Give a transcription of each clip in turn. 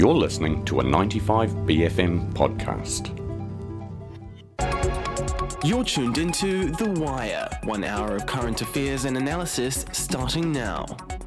You're listening to a 95BFM podcast. You're tuned into The Wire, 1 hour of current affairs and analysis starting now.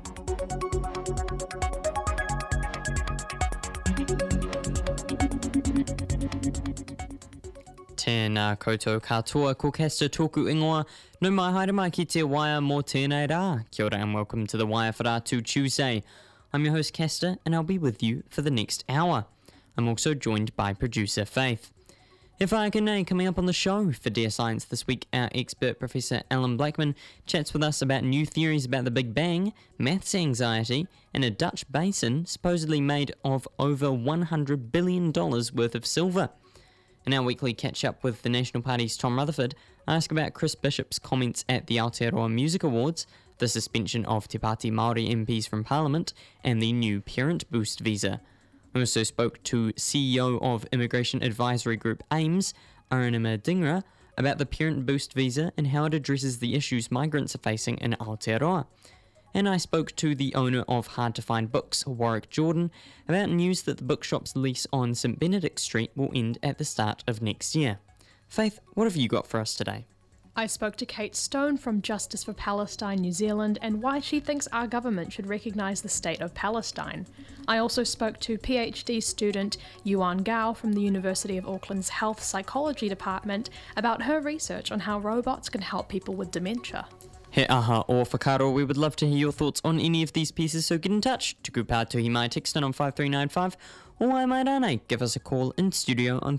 Tēnā koutou katoa ko Kester tōku ingoa. No mai haere mai ki te Wire mō tēnei rā. Kia ora and welcome to the Wire Wharaatu Tuesday. I'm your host Kester and I'll be with you for the next hour. I'm also joined by producer Faith. He whākinei coming up on the show for Dear Science this week, our expert Professor Alan Blackman chats with us about new theories about the Big Bang, maths anxiety, and a Dutch basin supposedly made of over $100 billion worth of silver. In our weekly catch-up with the National Party's Tom Rutherford, I ask about Chris Bishop's comments at the Aotearoa Music Awards, the suspension of Te Pāti Māori MPs from Parliament, and the new Parent Boost visa. I also spoke to CEO of Immigration Advisory Group AIMS, Aranima Dingra, about the Parent Boost visa and how it addresses the issues migrants are facing in Aotearoa. And I spoke to the owner of Hard to Find Books, Warwick Jordan, about news that the bookshop's lease on St Benedict Street will end at the start of next year. Faith, what have you got for us today? I spoke to Kate Stone from Justice for Palestine New Zealand and why she thinks our government should recognise the state of Palestine. I also spoke to PhD student Yuan Gao from the University of Auckland's Health Psychology Department about her research on how robots can help people with dementia. He aha o whakaro, we would love to hear your thoughts on any of these pieces, so get in touch. Tuku pātuhi mai, text in on 5395, or ai mai rānei, give us a call in studio on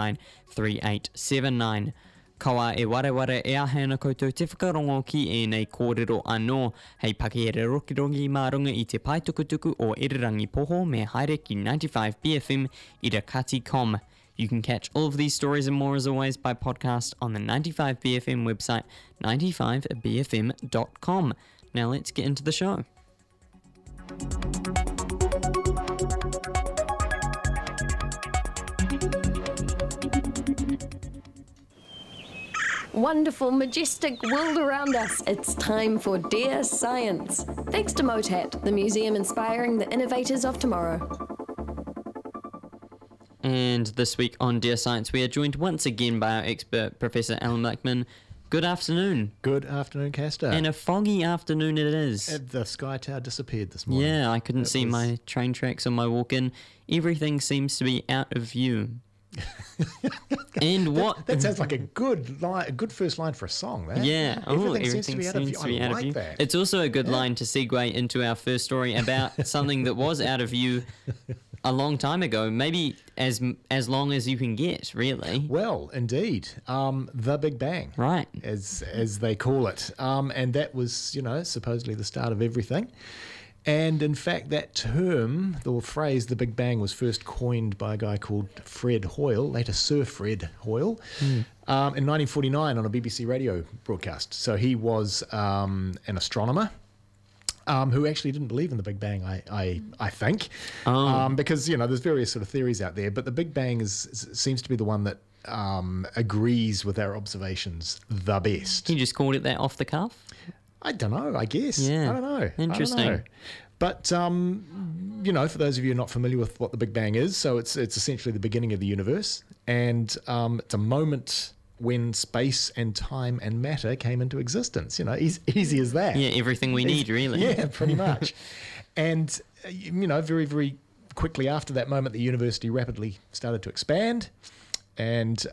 309-3879. Kaua e wareware e ahena koutou te whakarongo ki e nei kōrero anō, hei pakihere rokirongi mārunga i te paitukutuku o Irirangi Poho me haere ki 95BFM Irakati.com. You can catch all of these stories and more as always by podcast on the 95BFM website, 95BFM.com. Now let's get into the show. Wonderful, majestic world around us. It's time for Dear Science. Thanks to MOTAT, the museum inspiring the innovators of tomorrow. And this week on Dear Science, we are joined once again by our expert, Professor Alan Blackman. Good afternoon. Good afternoon, Castor. And a foggy afternoon it is. The Sky Tower disappeared this morning. Yeah, I couldn't see my train tracks on my walk-in. Everything seems to be out of view. And what? That sounds like a good line, a good first line for a song, that. Yeah. Everything seems to be out of view. I like that. It's also a good line to segue into our first story about something that was out of view a long time ago, maybe as long as you can get, really. Well, indeed, the Big Bang, right, as they call it, and that was, supposedly the start of everything. And in fact, that term, the phrase, the Big Bang, was first coined by a guy called Fred Hoyle, later Sir Fred Hoyle, in 1949 on a BBC radio broadcast. So he was an astronomer. Who actually didn't believe in the Big Bang, I think, because there's various sort of theories out there, but the Big Bang seems to be the one that agrees with our observations the best. You just called it that off the cuff? I don't know. I guess. Yeah. I don't know. Interesting. I don't know. But for those of you not familiar with what the Big Bang is, so it's essentially the beginning of the universe, and it's a moment when space and time and matter came into existence. Easy as that. Yeah, everything we need, really. Yeah, pretty much. And, very, very quickly after that moment, the universe rapidly started to expand. And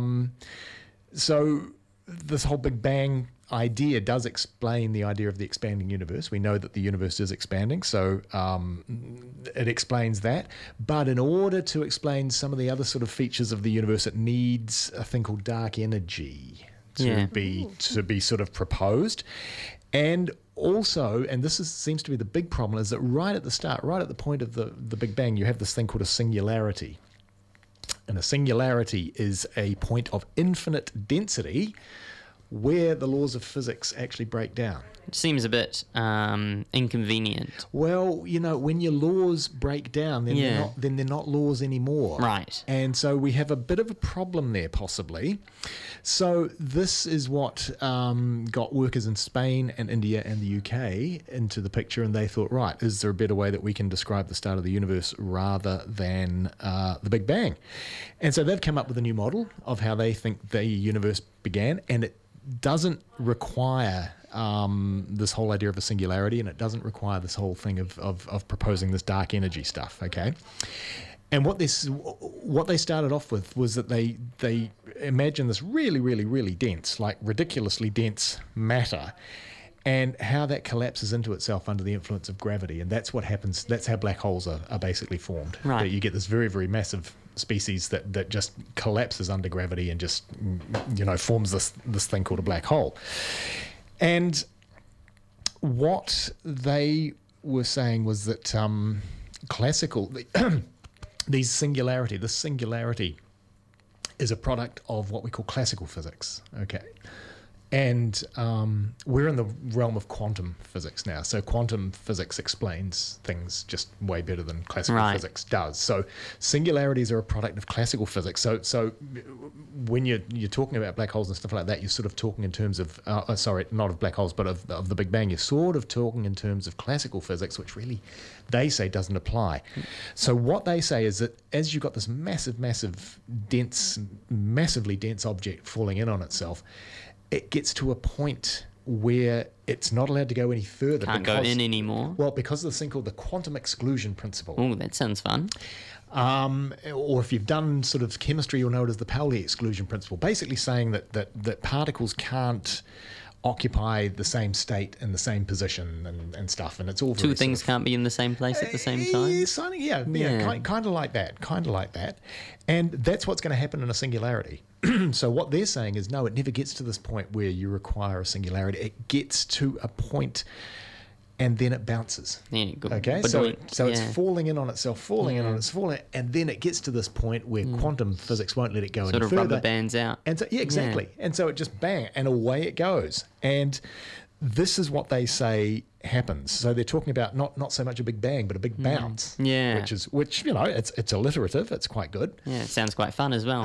so this whole Big Bang idea does explain the idea of the expanding universe. We know that the universe is expanding, so it explains that. But in order to explain some of the other sort of features of the universe, it needs a thing called dark energy to be sort of proposed. And also, and this seems to be the big problem, is that right at the start, right at the point of the Big Bang, you have this thing called a singularity. And a singularity is a point of infinite density where the laws of physics actually break down. It seems a bit inconvenient. Well, when your laws break down, then they're not laws anymore. Right. And so we have a bit of a problem there, possibly. So this is what got workers in Spain and India and the UK into the picture, and they thought, right, is there a better way that we can describe the start of the universe rather than the Big Bang? And so they've come up with a new model of how they think the universe began, and it doesn't require this whole idea of a singularity, and it doesn't require this whole thing of proposing this dark energy stuff, okay? And what they started off with was that they imagined this really, really, really dense, like ridiculously dense matter, and how that collapses into itself under the influence of gravity. And that's what happens. That's how black holes are basically formed. Right. That you get this very, very massive species that just collapses under gravity and just, forms this thing called a black hole. And what they were saying was that this singularity is a product of what we call classical physics. Okay. And we're in the realm of quantum physics now. So quantum physics explains things just way better than classical physics does. So singularities are a product of classical physics. So when you're talking about black holes and stuff like that, you're sort of talking in terms of, not of black holes, but of the Big Bang. You're sort of talking in terms of classical physics, which really they say doesn't apply. So what they say is that as you've got this massively dense object falling in on itself, it gets to a point where it's not allowed to go any further. Can't go in anymore. Well, because of this thing called the quantum exclusion principle. Oh, that sounds fun. Or if you've done sort of chemistry, you'll know it as the Pauli exclusion principle, basically saying that particles can't occupy the same state in the same position and stuff, and it's all two things can't be in the same place at the same time. Kind of like that, and that's what's going to happen in a singularity. So what they're saying is, no, it never gets to this point where you require a singularity. It gets to a point and then it bounces. Yeah, good. Okay, so it's falling in on itself, and then it gets to this point where quantum physics won't let it go any further. Sort of rubber bands out. And so, exactly. Yeah. And so it just bang, and away it goes. And this is what they say happens. So they're talking about not so much a big bang, but a big bounce. Yeah. Which it's alliterative. It's quite good. Yeah, it sounds quite fun as well.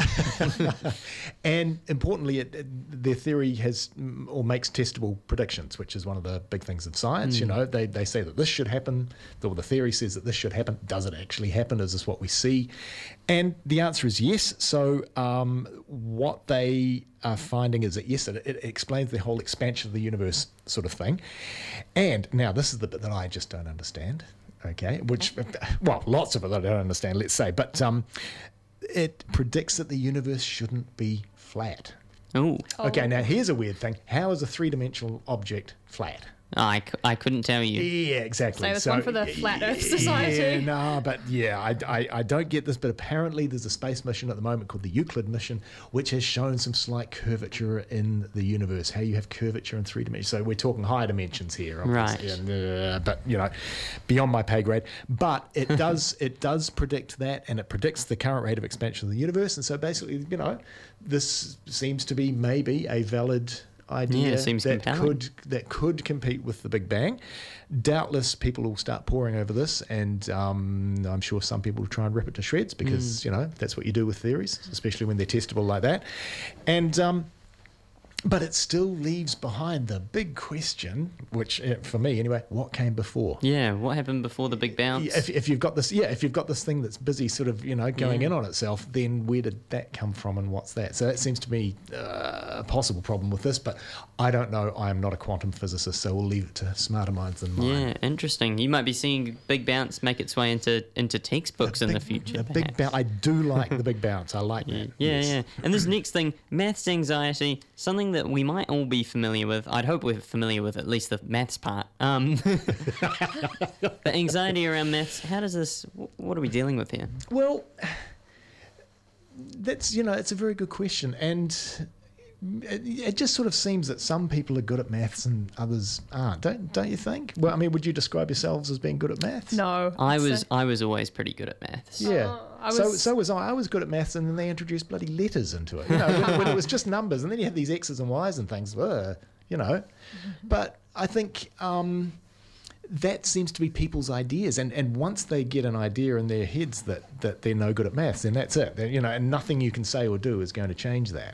And importantly, their theory makes testable predictions, which is one of the big things of science. They say that this should happen. Or the theory says that this should happen. Does it actually happen? Is this what we see? And the answer is yes. So what they are finding is that yes, it explains the whole expansion of the universe sort of thing. And now this is the bit that I just don't understand. Okay, lots of it that I don't understand, let's say, but it predicts that the universe shouldn't be flat. Ooh. Okay, now here's a weird thing. How is a three-dimensional object flat? I couldn't tell you. Yeah, exactly. So this one for the Flat Earth Society. I don't get this, but apparently there's a space mission at the moment called the Euclid mission, which has shown some slight curvature in the universe, how you have curvature in three dimensions. So we're talking higher dimensions here, obviously. Right. But, beyond my pay grade. But it does predict that, and it predicts the current rate of expansion of the universe. And so basically, this seems to be maybe a valid idea that could compete with the Big Bang. Doubtless people will start poring over this, and I'm sure some people will try and rip it to shreds because that's what you do with theories, especially when they're testable like that. And but it still leaves behind the big question, which for me anyway, what came before? Yeah, what happened before the big bounce? If you've got this thing that's busy sort of going in on itself, then where did that come from and what's that? So that seems to me a possible problem with this, but I don't know. I am not a quantum physicist, so we'll leave it to smarter minds than mine. Yeah, interesting. You might be seeing Big Bounce make its way into textbooks in the future. The Big Bounce. I do like the Big Bounce. I like that. Yeah. And this next thing, maths anxiety, something that we might all be familiar with. I'd hope we're familiar with at least the maths part. The anxiety around maths. How does this? What are we dealing with here? Well, that's it's a very good question, and it just sort of seems that some people are good at maths and others aren't. Don't you think? Well, I mean, would you describe yourselves as being good at maths? No. I was always pretty good at maths. Yeah. So was I. I was good at maths, and then they introduced bloody letters into it. You know, when it was just numbers, and then you have these X's and Y's and things. You know, but I think that seems to be people's ideas, and once they get an idea in their heads that they're no good at maths, then that's it. You know, and nothing you can say or do is going to change that.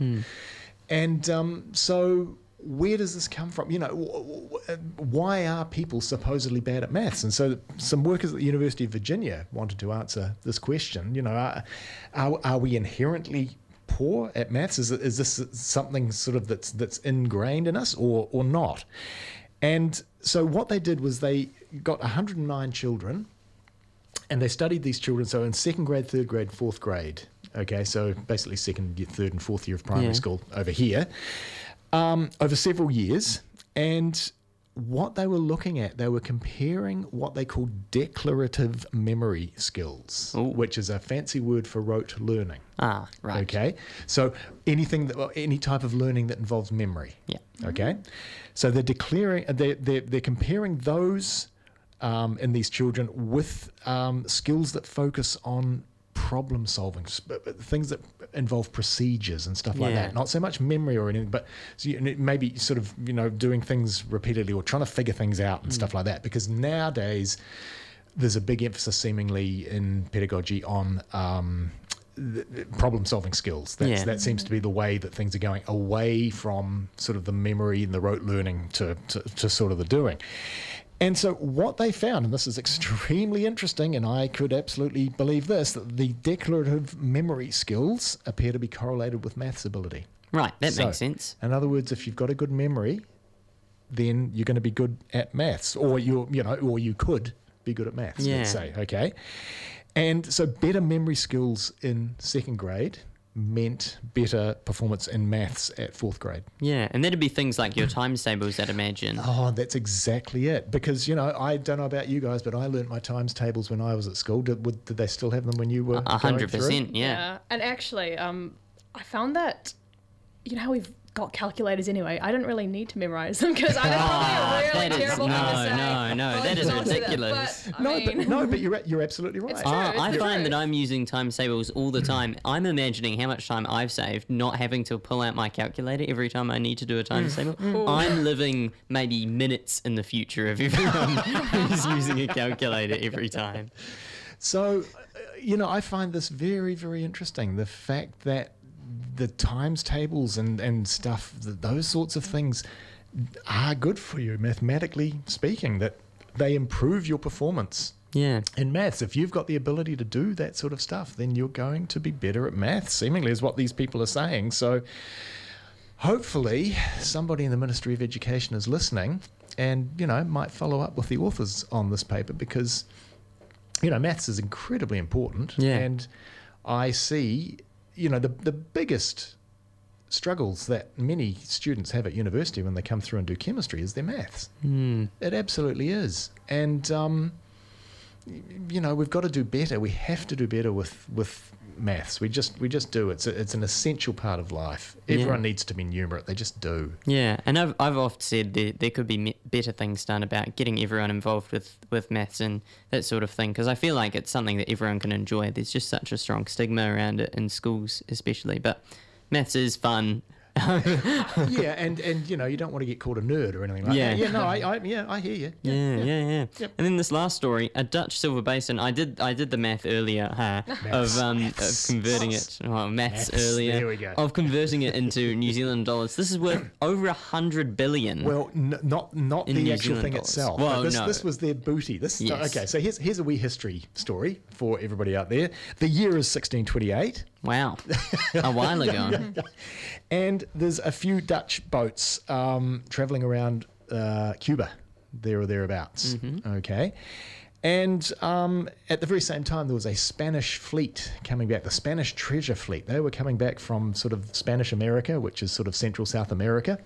And so, where does this come from? You know, why are people supposedly bad at maths? And so, some workers at the University of Virginia wanted to answer this question. You know, are we inherently poor at maths? Is this something sort of that's ingrained in us, or not? And so what they did was they got 109 children, and they studied these children. So in 2nd grade, 3rd grade, 4th grade. Okay, so basically 2nd, 3rd, and 4th year of primary school over here, over several years. And what they were looking at, they were comparing what they call declarative memory skills, which is a fancy word for rote learning. Ah, right. Okay, so any type of learning that involves memory. Yeah. Okay, so they're comparing those in these children with skills that focus on problem solving, things that involve procedures and stuff like that. Not so much memory or anything, but maybe sort of, you know, doing things repeatedly or trying to figure things out and stuff like that. Because nowadays there's a big emphasis seemingly in pedagogy on problem solving skills. That seems to be the way that things are going, away from sort of the memory and the rote learning to sort of the doing. And so what they found, and this is extremely interesting, and I could absolutely believe this, that the declarative memory skills appear to be correlated with maths ability. Right, that makes sense. In other words, if you've got a good memory, then you're going to be good at maths, or you could be good at maths, let's say, okay? And so better memory skills in 2nd grade meant better performance in maths at 4th grade. Yeah, and that'd be things like your times tables, I'd imagine. Oh, that's exactly it. Because, you know, I don't know about you guys, but I learnt my times tables when I was at school. Did they still have them when you were 100%, yeah. And actually, I found that, you know how we've got calculators anyway, I didn't really need to memorize them, because I know probably a really terrible thing to say. No, that is ridiculous. But you're absolutely right. It's true, I find that I'm using times tables all the time. I'm imagining how much time I've saved not having to pull out my calculator every time I need to do a times table. I'm living maybe minutes in the future of everyone who's using a calculator every time. So, you know, I find this very, very interesting. The fact that the times tables and stuff, those sorts of things are good for you, mathematically speaking, that they improve your performance in maths. If you've got the ability to do that sort of stuff, then you're going to be better at maths, seemingly, is what these people are saying. So hopefully somebody in the Ministry of Education is listening and, you know, might follow up with the authors on this paper, because, you know, maths is incredibly important. And I see, you know, the biggest struggles that many students have at university when they come through and do chemistry is their maths. It absolutely is. And, you know, we've got to do better. We have to do better with maths. We just do. It's an essential part of life. Everyone needs to be numerate. They just do. Yeah, and I've often said there could be better things done about getting everyone involved with maths and that sort of thing, because I feel like it's something that everyone can enjoy. There's just such a strong stigma around it in schools especially, but maths is fun. Yeah, and you know, you don't want to get called a nerd or anything like that. Yeah, no, I hear you. Yeah. Yep. And then this last story, a Dutch silver basin. I did the math earlier of converting it. Maths earlier. There we go. Of converting it into New Zealand dollars. This is worth over 100 billion. Well, not the New actual Zealand thing dollars. itself. Well, this was their booty. Yes. Okay, so here's a wee history story for everybody out there. The year is 1628. Wow, a while ago. And there's a few Dutch boats travelling around Cuba, there or thereabouts. Okay. And at the very same time, there was a Spanish fleet coming back, the Spanish treasure fleet. They were coming back from sort of Spanish America, which is sort of Central South America,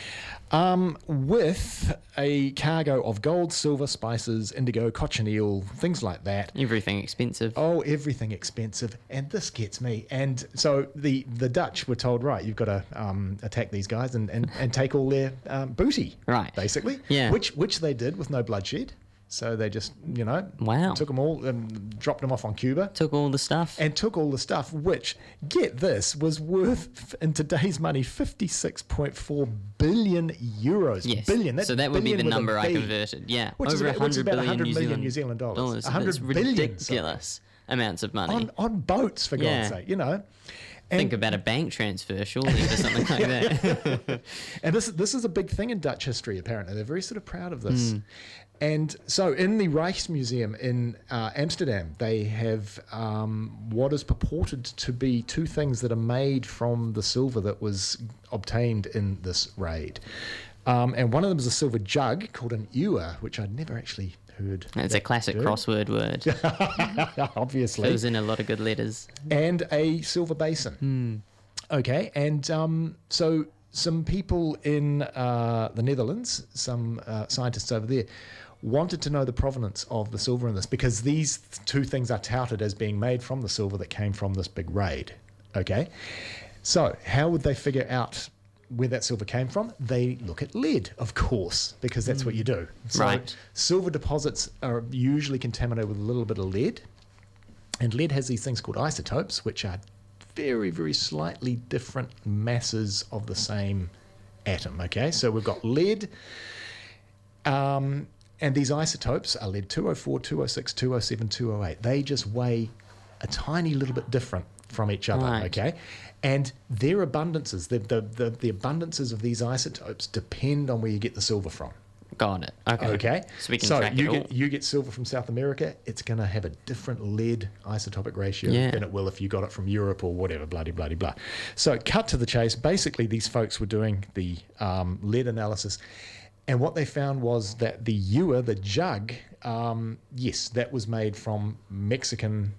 with a cargo of gold, silver, spices, indigo, cochineal, things like that. Everything expensive. Oh, everything expensive. And this gets me. And so the Dutch were told, right, you've got to attack these guys and take all their booty, right? Basically. Yeah. Which they did with no bloodshed. So they just, Wow. took them all and dropped them off on Cuba. Took all the stuff. And took all the stuff, which, get this, was worth, in today's money, 56.4 billion euros. Yes. Billion. That's So that would be the billion with a number I B, converted. Yeah. Which is Over about 100 billion 100 million New Zealand dollars. 100 It's billion. ridiculous amounts of money. On boats, for Yeah. God's sake, Think about a bank transfer, surely, for something like that. And this is a big thing in Dutch history, apparently. They're very sort of proud of this. And so in the Rijksmuseum in Amsterdam, they have what is purported to be two things that are made from the silver that was obtained in this raid. And one of them is a silver jug called an ewer, which I'd never actually heard. It's a classic crossword word. Obviously. Fills in a lot of good letters. And a silver basin. Okay, and so some people in the Netherlands, some scientists over there, wanted to know the provenance of the silver in this, because these two things are touted as being made from the silver that came from this big raid. Okay, so how would they figure out where that silver came from? They look at lead, of course, because that's what you do. So Right. silver deposits are usually contaminated with a little bit of lead, and lead has these things called isotopes, which are very, very slightly different masses of the same atom. Okay, so we've got lead, and these isotopes are lead 204, 206, 207, 208. They just weigh a tiny little bit different from each other. Right. Okay, and their abundances, the abundances of these isotopes depend on where you get the silver from. Got it. Okay. So we can track it all. you get silver from South America, it's going to have a different lead isotopic ratio Yeah. than it will if you got it from Europe or whatever, blah. So cut to the chase. Basically, these folks were doing the lead analysis, and what they found was that the ewer, the jug, yes, that was made from Mexican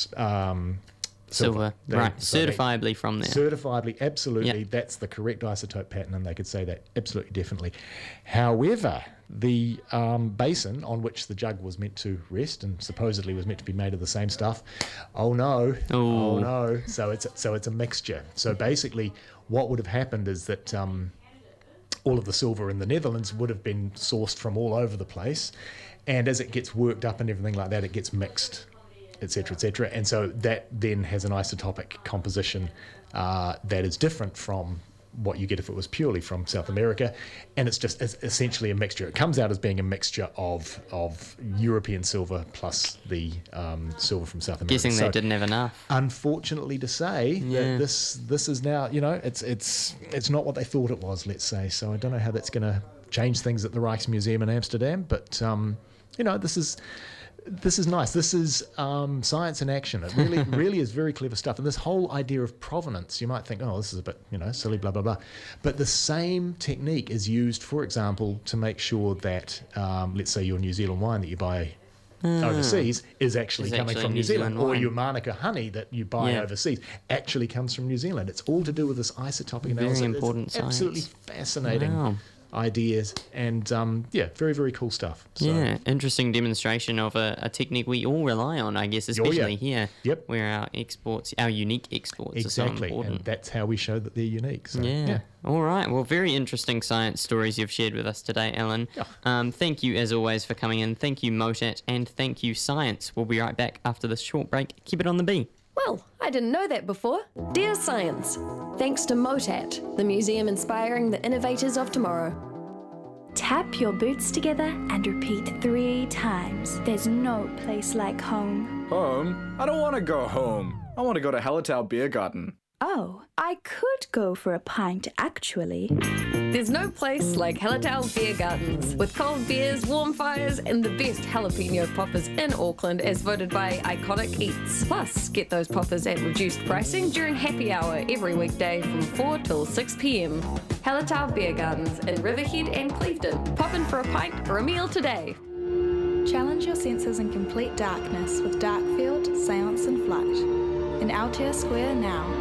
silver. Right. So Certifiably from there. Certifiably, absolutely, Yep. that's the correct isotope pattern, and they could say that absolutely definitely. However, the basin on which the jug was meant to rest and supposedly was meant to be made of the same stuff, oh no. So it's a mixture. So basically, what would have happened is that all of the silver in the Netherlands would have been sourced from all over the place, and as it gets worked up and everything like that, it gets mixed, etc., and so that then has an isotopic composition that is different from what you get if it was purely from South America, and it's essentially a mixture. It comes out as being a mixture of European silver plus the silver from South America. Guessing they didn't have enough. Unfortunately to say, that this is now, it's not what they thought it was, let's say. So I don't know how that's going to change things at the Rijksmuseum in Amsterdam, but this is nice. This is science in action. It really is very clever stuff. And this whole idea of provenance, you might think, oh, this is a bit, silly, blah, blah, blah. But the same technique is used, for example, to make sure that, let's say your New Zealand wine that you buy overseas is actually coming from New Zealand, or your Manuka honey that you buy overseas actually comes from New Zealand. It's all to do with this isotopic analysis. Very important it's science. Absolutely fascinating. Ideas and very, very cool stuff. So, Yeah, interesting demonstration of a technique we all rely on, I guess, especially here, where our unique exports are so important. And that's how we show that they're unique. So, yeah. All right. Well, very interesting science stories you've shared with us today, Alan. Thank you, as always, for coming in. Thank you, Motat, and thank you, Science. We'll be right back after this short break. Keep it on the B. Well, I didn't know that before. Dear Science, thanks to Motat, the museum inspiring the innovators of tomorrow. Tap your boots together and repeat 3 times. There's no place like home. Home? I don't want to go home. I want to go to Hallertau Beer Garden. Oh, I could go for a pint, actually. There's no place like Hallertau Beer Gardens, with cold beers, warm fires, and the best jalapeno poppers in Auckland as voted by Iconic Eats. Plus, get those poppers at reduced pricing during happy hour every weekday from 4 till 6 p.m. Hallertau Beer Gardens in Riverhead and Clevedon. Pop in for a pint or a meal today. Challenge your senses in complete darkness with Darkfield, Seance and Flight. In Aotea Square now.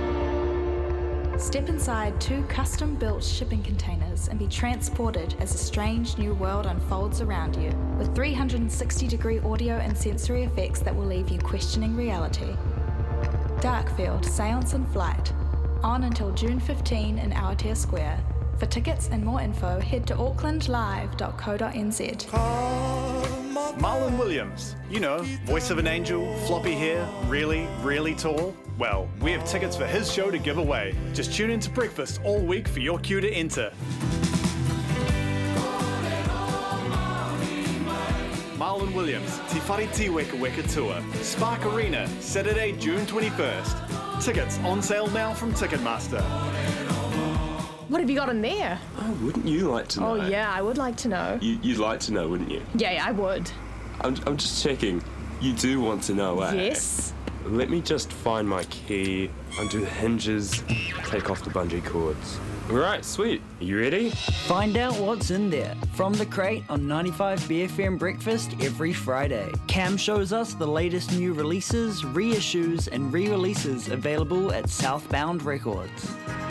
Step inside 2 custom-built shipping containers and be transported as a strange new world unfolds around you, with 360-degree audio and sensory effects that will leave you questioning reality. Darkfield, Seance and Flight, on until June 15 in Aotea Square. For tickets and more info, head to aucklandlive.co.nz. Marlon Williams, you know, voice of an angel, floppy hair, really, really tall. Well, we have tickets for his show to give away. Just tune in to Breakfast all week for your cue to enter. Marlon Williams, Te Whareti Weka Weka Tour, Spark Arena, Saturday, June 21st. Tickets on sale now from Ticketmaster. What have you got in there? Oh, wouldn't you like to know? Oh, yeah, I would like to know. You'd like to know, wouldn't you? Yeah, I would. I'm just checking. You do want to know, eh? Yes. Let me just find my key, undo the hinges, take off the bungee cords. Right, sweet. Are you ready? Find out what's in there from The Crate on 95 BFM Breakfast every Friday. Cam shows us the latest new releases, reissues and re-releases available at Southbound Records.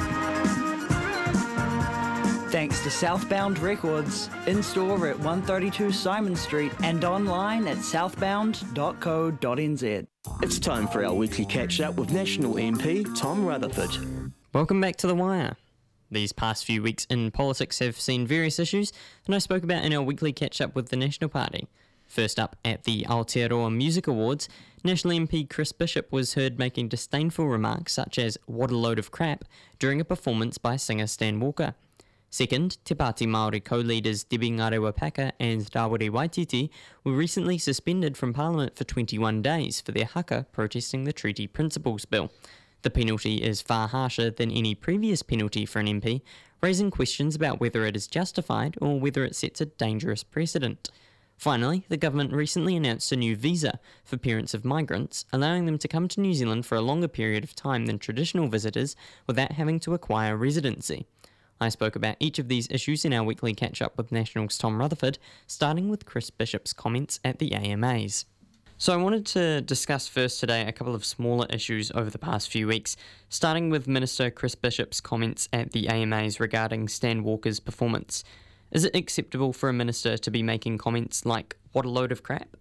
Thanks to Southbound Records, in-store at 132 Simon Street and online at southbound.co.nz. It's time for our weekly catch-up with National MP Tom Rutherford. Welcome back to The Wire. These past few weeks in politics have seen various issues that I spoke about in our weekly catch-up with the National Party. First up, at the Aotearoa Music Awards, National MP Chris Bishop was heard making disdainful remarks such as "what a load of crap" during a performance by singer Stan Walker. Second, Te Pāti Māori co-leaders Debbie Ngarewa-Packer and Rawiri Waititi were recently suspended from Parliament for 21 days for their haka protesting the Treaty Principles Bill. The penalty is far harsher than any previous penalty for an MP, raising questions about whether it is justified or whether it sets a dangerous precedent. Finally, the government recently announced a new visa for parents of migrants, allowing them to come to New Zealand for a longer period of time than traditional visitors without having to acquire residency. I spoke about each of these issues in our weekly catch-up with National's Tom Rutherford, starting with Chris Bishop's comments at the AMAs. So I wanted to discuss first today a couple of smaller issues over the past few weeks, starting with Minister Chris Bishop's comments at the AMAs regarding Stan Walker's performance. Is it acceptable for a minister to be making comments like, "what a load of crap"?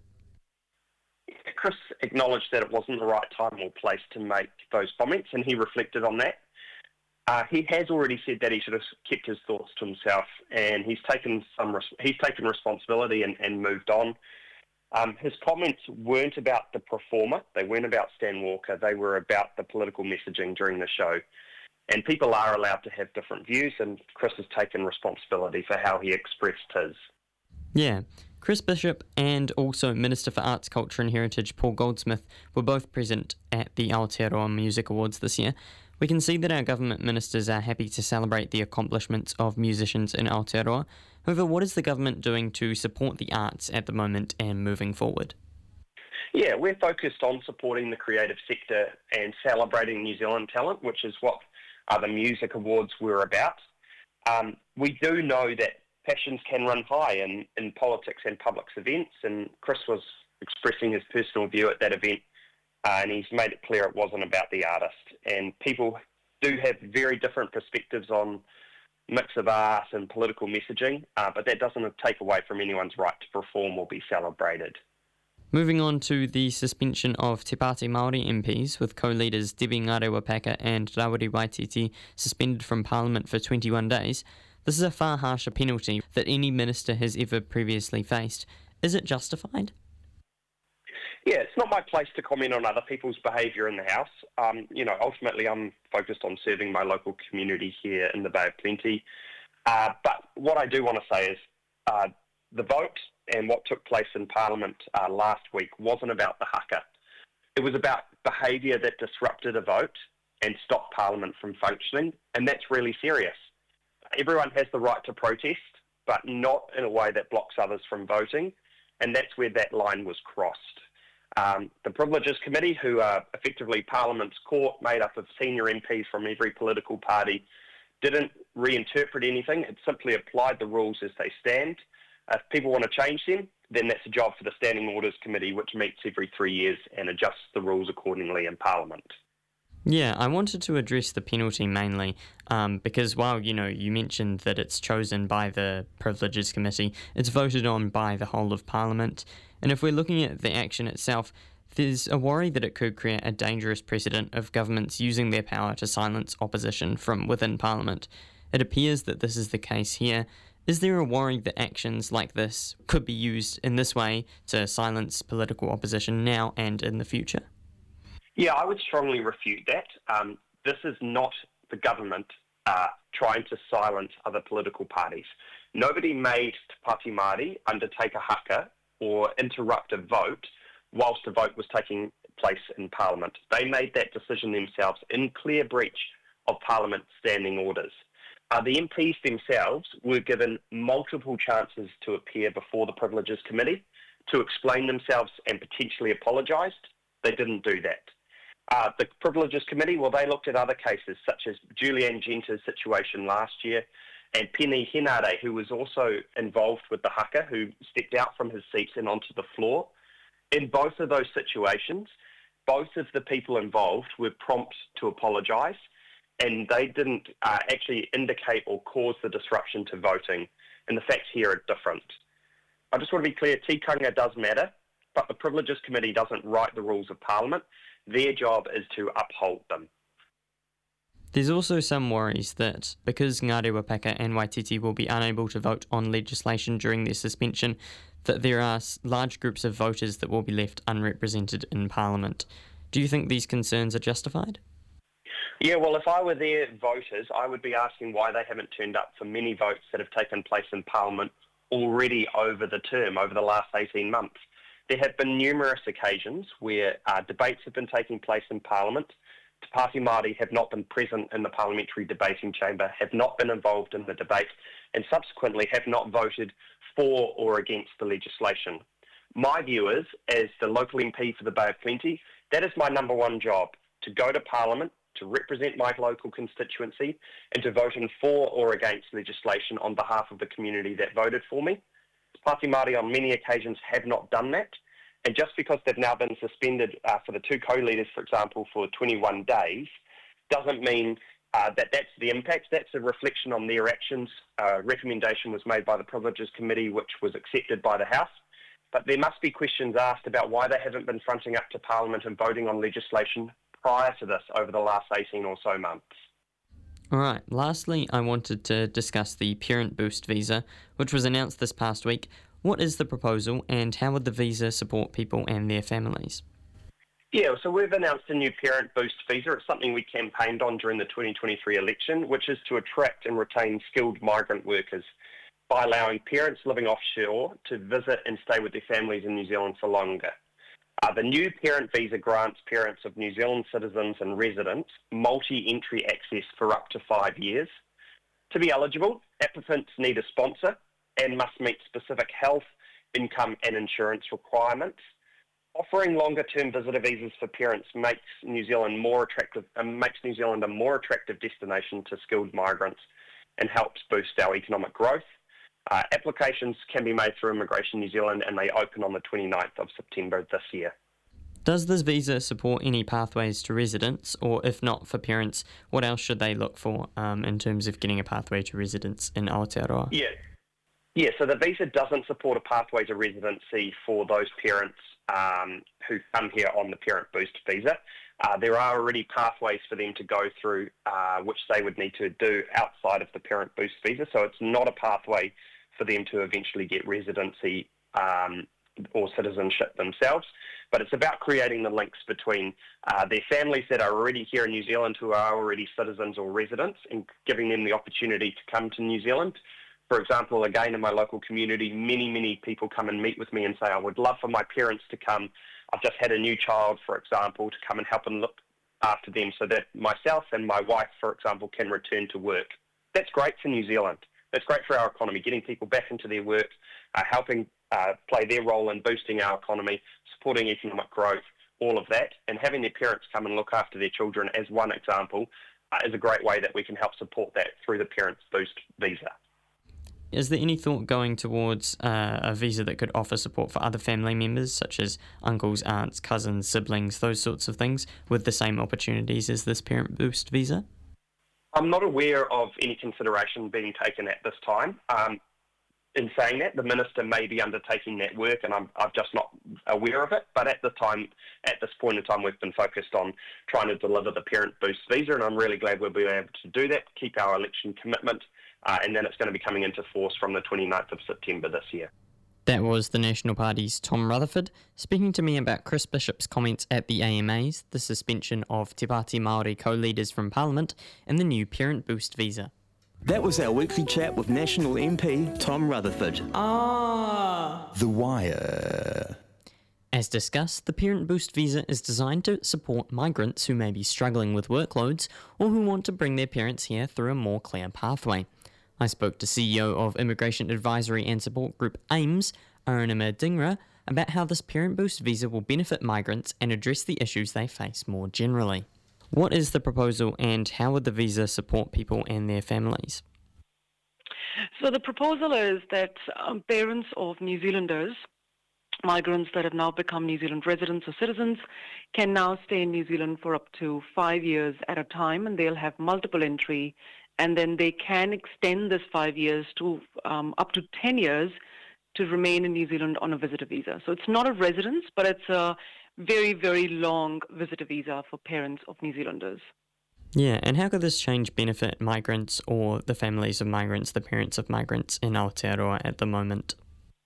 Chris acknowledged that it wasn't the right time or place to make those comments, and he reflected on that. He has already said that he should have kept his thoughts to himself, and he's taken responsibility and moved on. His comments weren't about the performer, they weren't about Stan Walker, they were about the political messaging during the show. And people are allowed to have different views, and Chris has taken responsibility for how he expressed his. Yeah, Chris Bishop and also Minister for Arts, Culture and Heritage Paul Goldsmith were both present at the Aotearoa Music Awards this year. We can see that our government ministers are happy to celebrate the accomplishments of musicians in Aotearoa. However, what is the government doing to support the arts at the moment and moving forward? Yeah, we're focused on supporting the creative sector and celebrating New Zealand talent, which is what the music awards were about. We do know that passions can run high in politics and public events, and Chris was expressing his personal view at that event, and he's made it clear it wasn't about the artist. And people do have very different perspectives on mix of art and political messaging, but that doesn't take away from anyone's right to perform or be celebrated. Moving on to the suspension of Te Pāti Māori MPs, with co-leaders Debbie Ngarewa-Packer and Rawiri Waititi suspended from Parliament for 21 days, this is a far harsher penalty that any minister has ever previously faced. Is it justified? Yeah, it's not my place to comment on other people's behaviour in the House. Ultimately I'm focused on serving my local community here in the Bay of Plenty. But what I do want to say is the vote and what took place in Parliament last week wasn't about the haka. It was about behaviour that disrupted a vote and stopped Parliament from functioning, and that's really serious. Everyone has the right to protest, but not in a way that blocks others from voting, and that's where that line was crossed. The Privileges Committee, who are effectively Parliament's court, made up of senior MPs from every political party, didn't reinterpret anything. It simply applied the rules as they stand. If people want to change them, then that's a job for the Standing Orders Committee, which meets every 3 years and adjusts the rules accordingly in Parliament. Yeah, I wanted to address the penalty mainly because while, you mentioned that it's chosen by the Privileges Committee, it's voted on by the whole of Parliament. And if we're looking at the action itself, there's a worry that it could create a dangerous precedent of governments using their power to silence opposition from within Parliament. It appears that this is the case here. Is there a worry that actions like this could be used in this way to silence political opposition now and in the future? Yeah, I would strongly refute that. This is not the government trying to silence other political parties. Nobody made Te Pāti Māori undertake a haka or interrupt a vote whilst the vote was taking place in Parliament. They made that decision themselves in clear breach of Parliament standing orders. The MPs themselves were given multiple chances to appear before the Privileges Committee to explain themselves and potentially apologised. They didn't do that. The Privileges Committee, well, they looked at other cases such as Julianne Genter's situation last year and Penny Henare, who was also involved with the haka, who stepped out from his seat and onto the floor. In both of those situations, both of the people involved were prompt to apologise, and they didn't actually indicate or cause the disruption to voting. And the facts here are different. I just want to be clear, tikanga does matter, but the Privileges Committee doesn't write the rules of Parliament. Their job is to uphold them. There's also some worries that because Ngāre Wapaka and Waititi will be unable to vote on legislation during their suspension, that there are large groups of voters that will be left unrepresented in Parliament. Do you think these concerns are justified? Yeah, well, if I were their voters, I would be asking why they haven't turned up for many votes that have taken place in Parliament already over the term, over the last 18 months. There have been numerous occasions where debates have been taking place in Parliament. Te Pāti Māori have not been present in the parliamentary debating chamber, have not been involved in the debate, and subsequently have not voted for or against the legislation. My view is, as the local MP for the Bay of Plenty, that is my number one job, to go to Parliament, to represent my local constituency, and to vote in for or against legislation on behalf of the community that voted for me. Te Pāti Māori on many occasions have not done that, and just because they've now been suspended for the two co-leaders, for example, for 21 days, doesn't mean that that's the impact. That's a reflection on their actions. A recommendation was made by the Privileges Committee, which was accepted by the House. But there must be questions asked about why they haven't been fronting up to Parliament and voting on legislation prior to this over the last 18 or so months. All right, lastly, I wanted to discuss the Parent Boost visa, which was announced this past week. What is the proposal and how would the visa support people and their families? Yeah, so we've announced a new Parent Boost visa. It's something we campaigned on during the 2023 election, which is to attract and retain skilled migrant workers by allowing parents living offshore to visit and stay with their families in New Zealand for longer. The new parent visa grants parents of New Zealand citizens and residents multi-entry access for up to 5 years. To be eligible, applicants need a sponsor and must meet specific health, income and insurance requirements. Offering longer-term visitor visas for parents makes New Zealand more attractive, makes New Zealand a more attractive destination to skilled migrants and helps boost our economic growth. Applications can be made through Immigration New Zealand and they open on the 29th of September this year. Does this visa support any pathways to residence, or if not for parents, what else should they look for in terms of getting a pathway to residence in Aotearoa? Yeah, so the visa doesn't support a pathway to residency for those parents who come here on the Parent Boost visa. There are already pathways for them to go through, which they would need to do outside of the Parent Boost visa, so it's not a pathway for them to eventually get residency or citizenship themselves, but it's about creating the links between their families that are already here in New Zealand who are already citizens or residents and giving them the opportunity to come to New Zealand. For example, again, in my local community, many people come and meet with me and say, I would love for my parents to come. I've just had a new child, for example, to come and help and look after them so that myself and my wife, for example, can return to work. That's great for New Zealand. That's great for our economy, getting people back into their work, helping play their role in boosting our economy, supporting economic growth, all of that, and having their parents come and look after their children as one example is a great way that we can help support that through the Parents Boost visa. Is there any thought going towards a visa that could offer support for other family members, such as uncles, aunts, cousins, siblings, those sorts of things, with the same opportunities as this Parent Boost visa? I'm not aware of any consideration being taken at this time. In saying that, the Minister may be undertaking that work, and I'm just not aware of it. But at this point in time, we've been focused on trying to deliver the Parent Boost visa, and I'm really glad we'll be able to do that, keep our election commitment, and then it's going to be coming into force from the 29th of September this year. That was the National Party's Tom Rutherford speaking to me about Chris Bishop's comments at the AMAs, the suspension of Te Pāti Māori co-leaders from Parliament, and the new Parent Boost visa. That was our weekly chat with National MP Tom Rutherford. The Wire. As discussed, the Parent Boost visa is designed to support migrants who may be struggling with workloads or who want to bring their parents here through a more clear pathway. I spoke to CEO of Immigration Advisory and Support Group AIMS, Arunima Dingra, about how this Parent Boost visa will benefit migrants and address the issues they face more generally. What is the proposal and how would the visa support people and their families? So the proposal is that parents of New Zealanders, migrants that have now become New Zealand residents or citizens, can now stay in New Zealand for up to 5 years at a time, and they'll have multiple entry, and then they can extend this 5 years to up to 10 years to remain in New Zealand on a visitor visa. So it's not a residence, but it's a very, very long visitor visa for parents of New Zealanders. Yeah, and how could this change benefit migrants or the families of migrants, the parents of migrants in Aotearoa at the moment?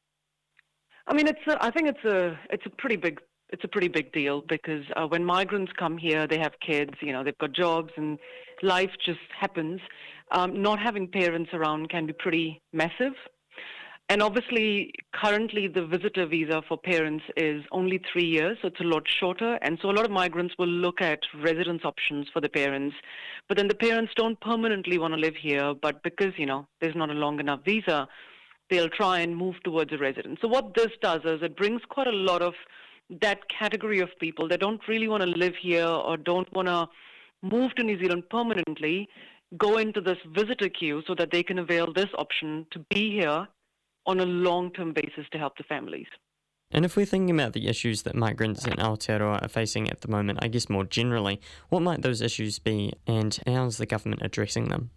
I mean, I think it's a pretty big deal because when migrants come here, they have kids, they've got jobs, and life just happens. Not having parents around can be pretty massive. And obviously, currently the visitor visa for parents is only 3 years, so it's a lot shorter. And so a lot of migrants will look at residence options for the parents. But then the parents don't permanently want to live here, but because, there's not a long enough visa, they'll try and move towards a residence. So what this does is it brings quite a lot of that category of people that don't really want to live here or don't want to move to New Zealand permanently, go into this visitor queue so that they can avail this option to be here on a long-term basis to help the families. And if we're thinking about the issues that migrants in Aotearoa are facing at the moment, I guess more generally, what might those issues be and how's the government addressing them?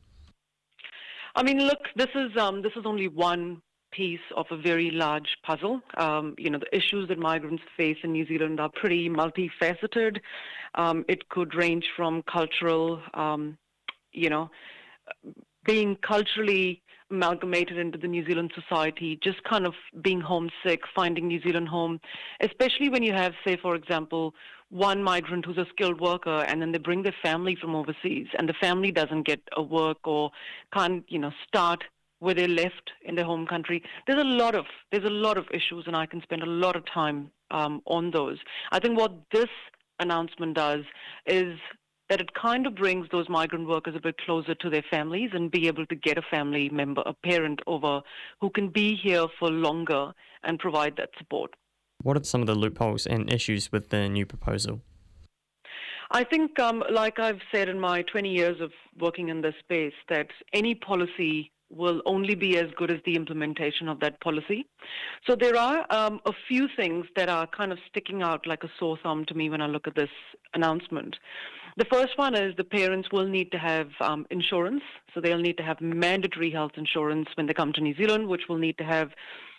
I mean, look, this is only one piece of a very large puzzle. The issues that migrants face in New Zealand are pretty multifaceted. It could range from cultural, being culturally amalgamated into the New Zealand society, just kind of being homesick, finding New Zealand home, especially when you have, say, for example, one migrant who's a skilled worker and then they bring their family from overseas and the family doesn't get a work or can't, start where they left in their home country. There's a lot of issues, and I can spend a lot of time on those. I think what this announcement does is that it kind of brings those migrant workers a bit closer to their families and be able to get a family member, a parent over, who can be here for longer and provide that support. What are some of the loopholes and issues with the new proposal? I think, like I've said in my 20 years of working in this space, that any policy will only be as good as the implementation of that policy. So there are a few things that are kind of sticking out like a sore thumb to me when I look at this announcement. The first one is the parents will need to have insurance. So they'll need to have mandatory health insurance when they come to New Zealand, which will need to have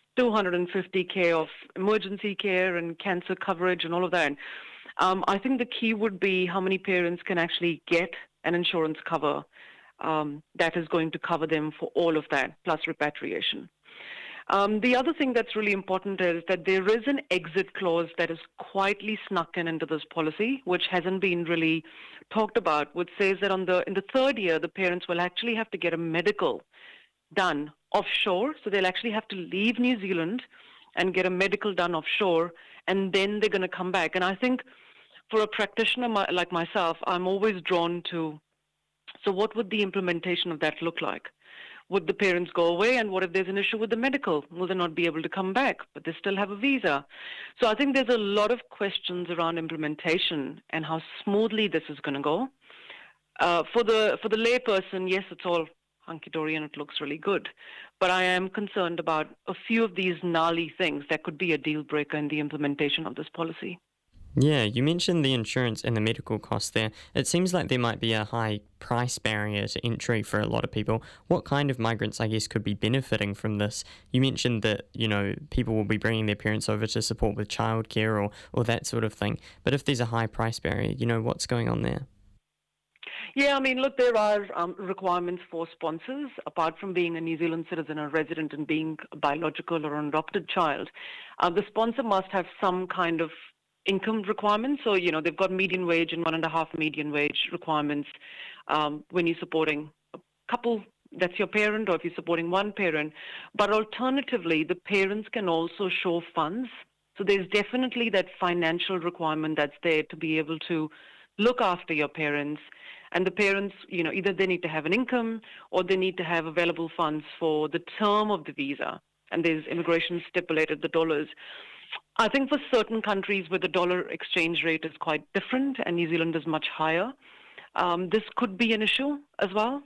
250K of emergency care and cancer coverage and all of that. I think the key would be how many parents can actually get an insurance cover that is going to cover them for all of that, plus repatriation. The other thing that's really important is that there is an exit clause that is quietly snuck into this policy, which hasn't been really talked about, which says that in the third year, the parents will actually have to get a medical done offshore. So they'll actually have to leave New Zealand and get a medical done offshore, and then they're going to come back. And I think for a practitioner like myself, I'm always drawn to, so what would the implementation of that look like? Would the parents go away, and what if there's an issue with the medical? Will they not be able to come back, but they still have a visa? So I think there's a lot of questions around implementation and how smoothly this is going to go. For the layperson, yes, it's all hunky-dory and it looks really good. But I am concerned about a few of these gnarly things that could be a deal breaker in the implementation of this policy. Yeah, you mentioned the insurance and the medical costs there. It seems like there might be a high price barrier to entry for a lot of people. What kind of migrants, I guess, could be benefiting from this? You mentioned that, people will be bringing their parents over to support with childcare or that sort of thing. But if there's a high price barrier, what's going on there? Yeah, I mean, look, there are requirements for sponsors, apart from being a New Zealand citizen or resident and being a biological or an adopted child. The sponsor must have some kind of income requirements. So, they've got median wage and 1.5 median wage requirements when you're supporting a couple. That's your parent, or if you're supporting one parent. But alternatively, the parents can also show funds. So there's definitely that financial requirement that's there to be able to look after your parents. And the parents, either they need to have an income or they need to have available funds for the term of the visa. And there's immigration stipulated the dollars. I think for certain countries where the dollar exchange rate is quite different and New Zealand is much higher, this could be an issue as well.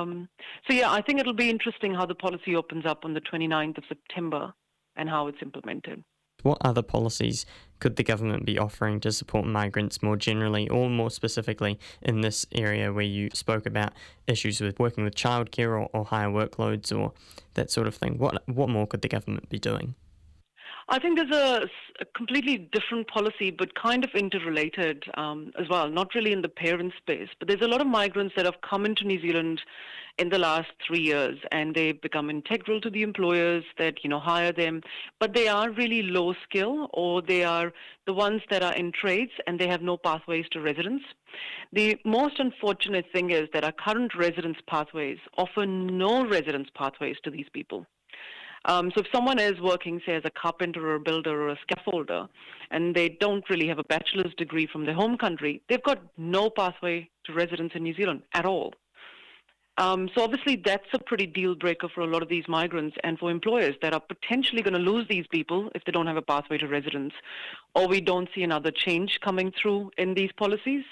I think it'll be interesting how the policy opens up on the 29th of September and how it's implemented. What other policies could the government be offering to support migrants more generally, or more specifically in this area where you spoke about issues with working with childcare or higher workloads or that sort of thing? What more could the government be doing? I think there's a completely different policy, but kind of interrelated as well, not really in the parent space. But there's a lot of migrants that have come into New Zealand in the last 3 years, and they've become integral to the employers that, hire them. But they are really low skill, or they are the ones that are in trades, and they have no pathways to residence. The most unfortunate thing is that our current residence pathways offer no residence pathways to these people. So if someone is working, say, as a carpenter or a builder or a scaffolder, and they don't really have a bachelor's degree from their home country, they've got no pathway to residence in New Zealand at all. So obviously that's a pretty deal breaker for a lot of these migrants and for employers that are potentially going to lose these people if they don't have a pathway to residence, or we don't see another change coming through in these policies.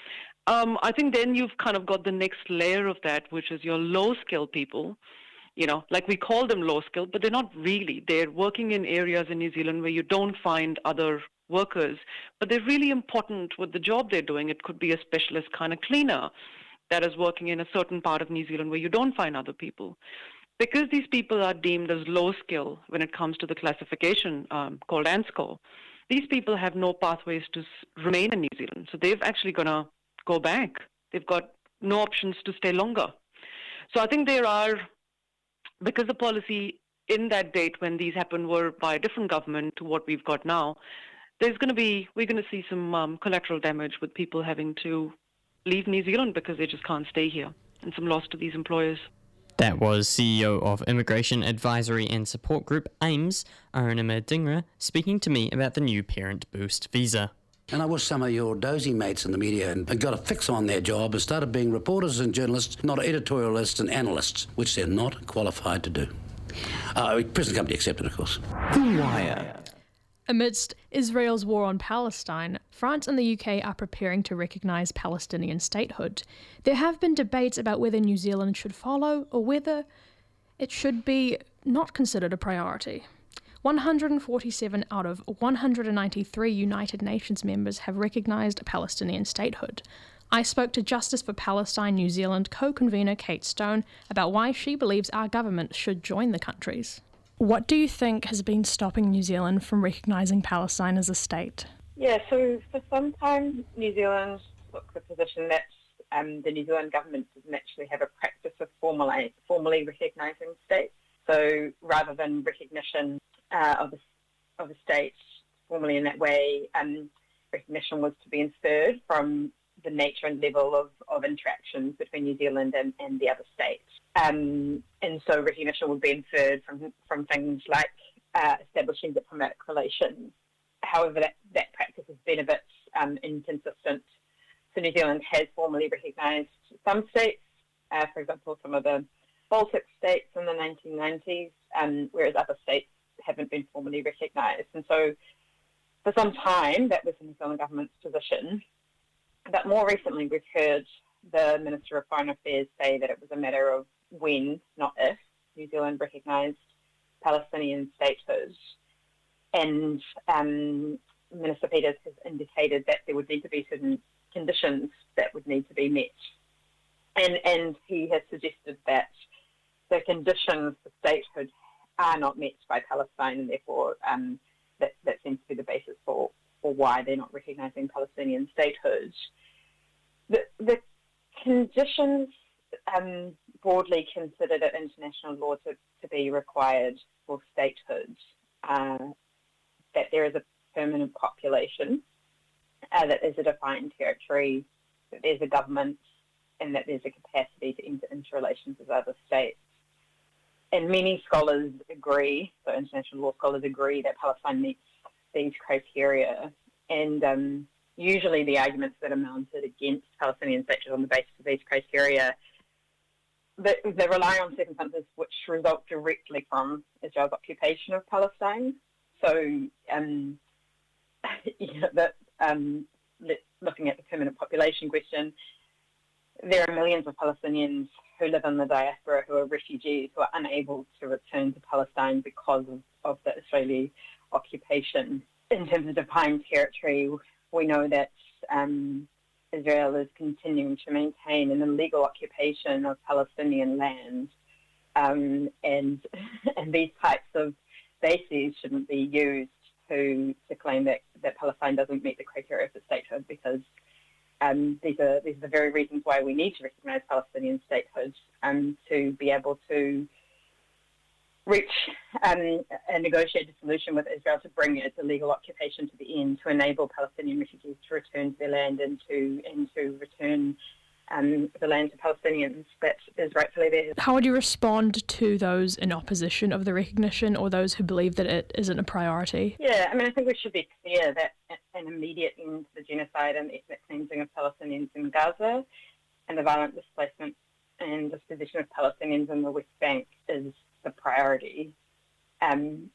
I think then you've kind of got the next layer of that, which is your low-skilled people. Like we call them low-skilled, but they're not really. They're working in areas in New Zealand where you don't find other workers, but they're really important with the job they're doing. It could be a specialist kind of cleaner that is working in a certain part of New Zealand where you don't find other people. Because these people are deemed as low-skill when it comes to the classification called ANSCO, these people have no pathways to remain in New Zealand. So they've actually going to go back. They've got no options to stay longer. So I think there are... Because the policy in that date when these happened were by a different government to what we've got now, we're going to see some collateral damage with people having to leave New Zealand because they just can't stay here, and some loss to these employers. That was CEO of Immigration Advisory and Support Group AIMS, Arunima Dhingra, speaking to me about the new Parent Boost visa. And I wish some of your dozy mates in the media had got a fix on their job and started being reporters and journalists, not editorialists and analysts, which they're not qualified to do. Present company accepted, of course. The Wire. Amidst Israel's war on Palestine, France and the UK are preparing to recognise Palestinian statehood. There have been debates about whether New Zealand should follow or whether it should be not considered a priority. 147 out of 193 United Nations members have recognised Palestinian statehood. I spoke to Justice for Palestine New Zealand co-convener Kate Stone about why she believes our government should join the countries. What do you think has been stopping New Zealand from recognising Palestine as a state? Yeah, so for some time New Zealand took the position that the New Zealand government doesn't actually have a practice of formally recognising states. So rather than recognition of a state formally in that way, recognition was to be inferred from the nature and level of interactions between New Zealand and the other states. And so recognition would be inferred from things like establishing diplomatic relations. However, that practice has been a bit inconsistent. So New Zealand has formally recognised some states, for example, some of the Baltic states in the 1990s, whereas other states haven't been formally recognised. And so for some time, that was the New Zealand government's position. But more recently, we've heard the Minister of Foreign Affairs say that it was a matter of when, not if, New Zealand recognised Palestinian statehood. And Minister Peters has indicated that there would need to be certain conditions that would need to be met. And he has suggested that the conditions for statehood are not met by Palestine, and therefore that seems to be the basis for why they're not recognising Palestinian statehood. The conditions broadly considered at international law to be required for statehood, that there is a permanent population, that there's a defined territory, that there's a government, and that there's a capacity to enter into relations with other states. And many scholars agree, so international law scholars agree, that Palestine meets these criteria. And usually the arguments that are mounted against Palestinian statehood on the basis of these criteria, they rely on circumstances which result directly from Israel's occupation of Palestine. So, looking at the permanent population question, there are millions of Palestinians who live in the diaspora who are refugees who are unable to return to Palestine because of the Israeli occupation. In terms of defined territory, we know that Israel is continuing to maintain an illegal occupation of Palestinian land, and these types of bases shouldn't be used to claim that Palestine doesn't meet the criteria for statehood, because these are the very reasons why we need to recognise Palestinian statehood, to be able to reach a negotiated solution with Israel to bring its illegal occupation to the end, to enable Palestinian refugees to return to their land and to return the land to Palestinians that is rightfully theirs. How would you respond to those in opposition of the recognition, or those who believe that it isn't a priority? Yeah, I think we should be clear that an immediate end to the genocide and ethnic cleansing of Palestinians in Gaza and the violent displacement and disposition of Palestinians in the West Bank is the priority. And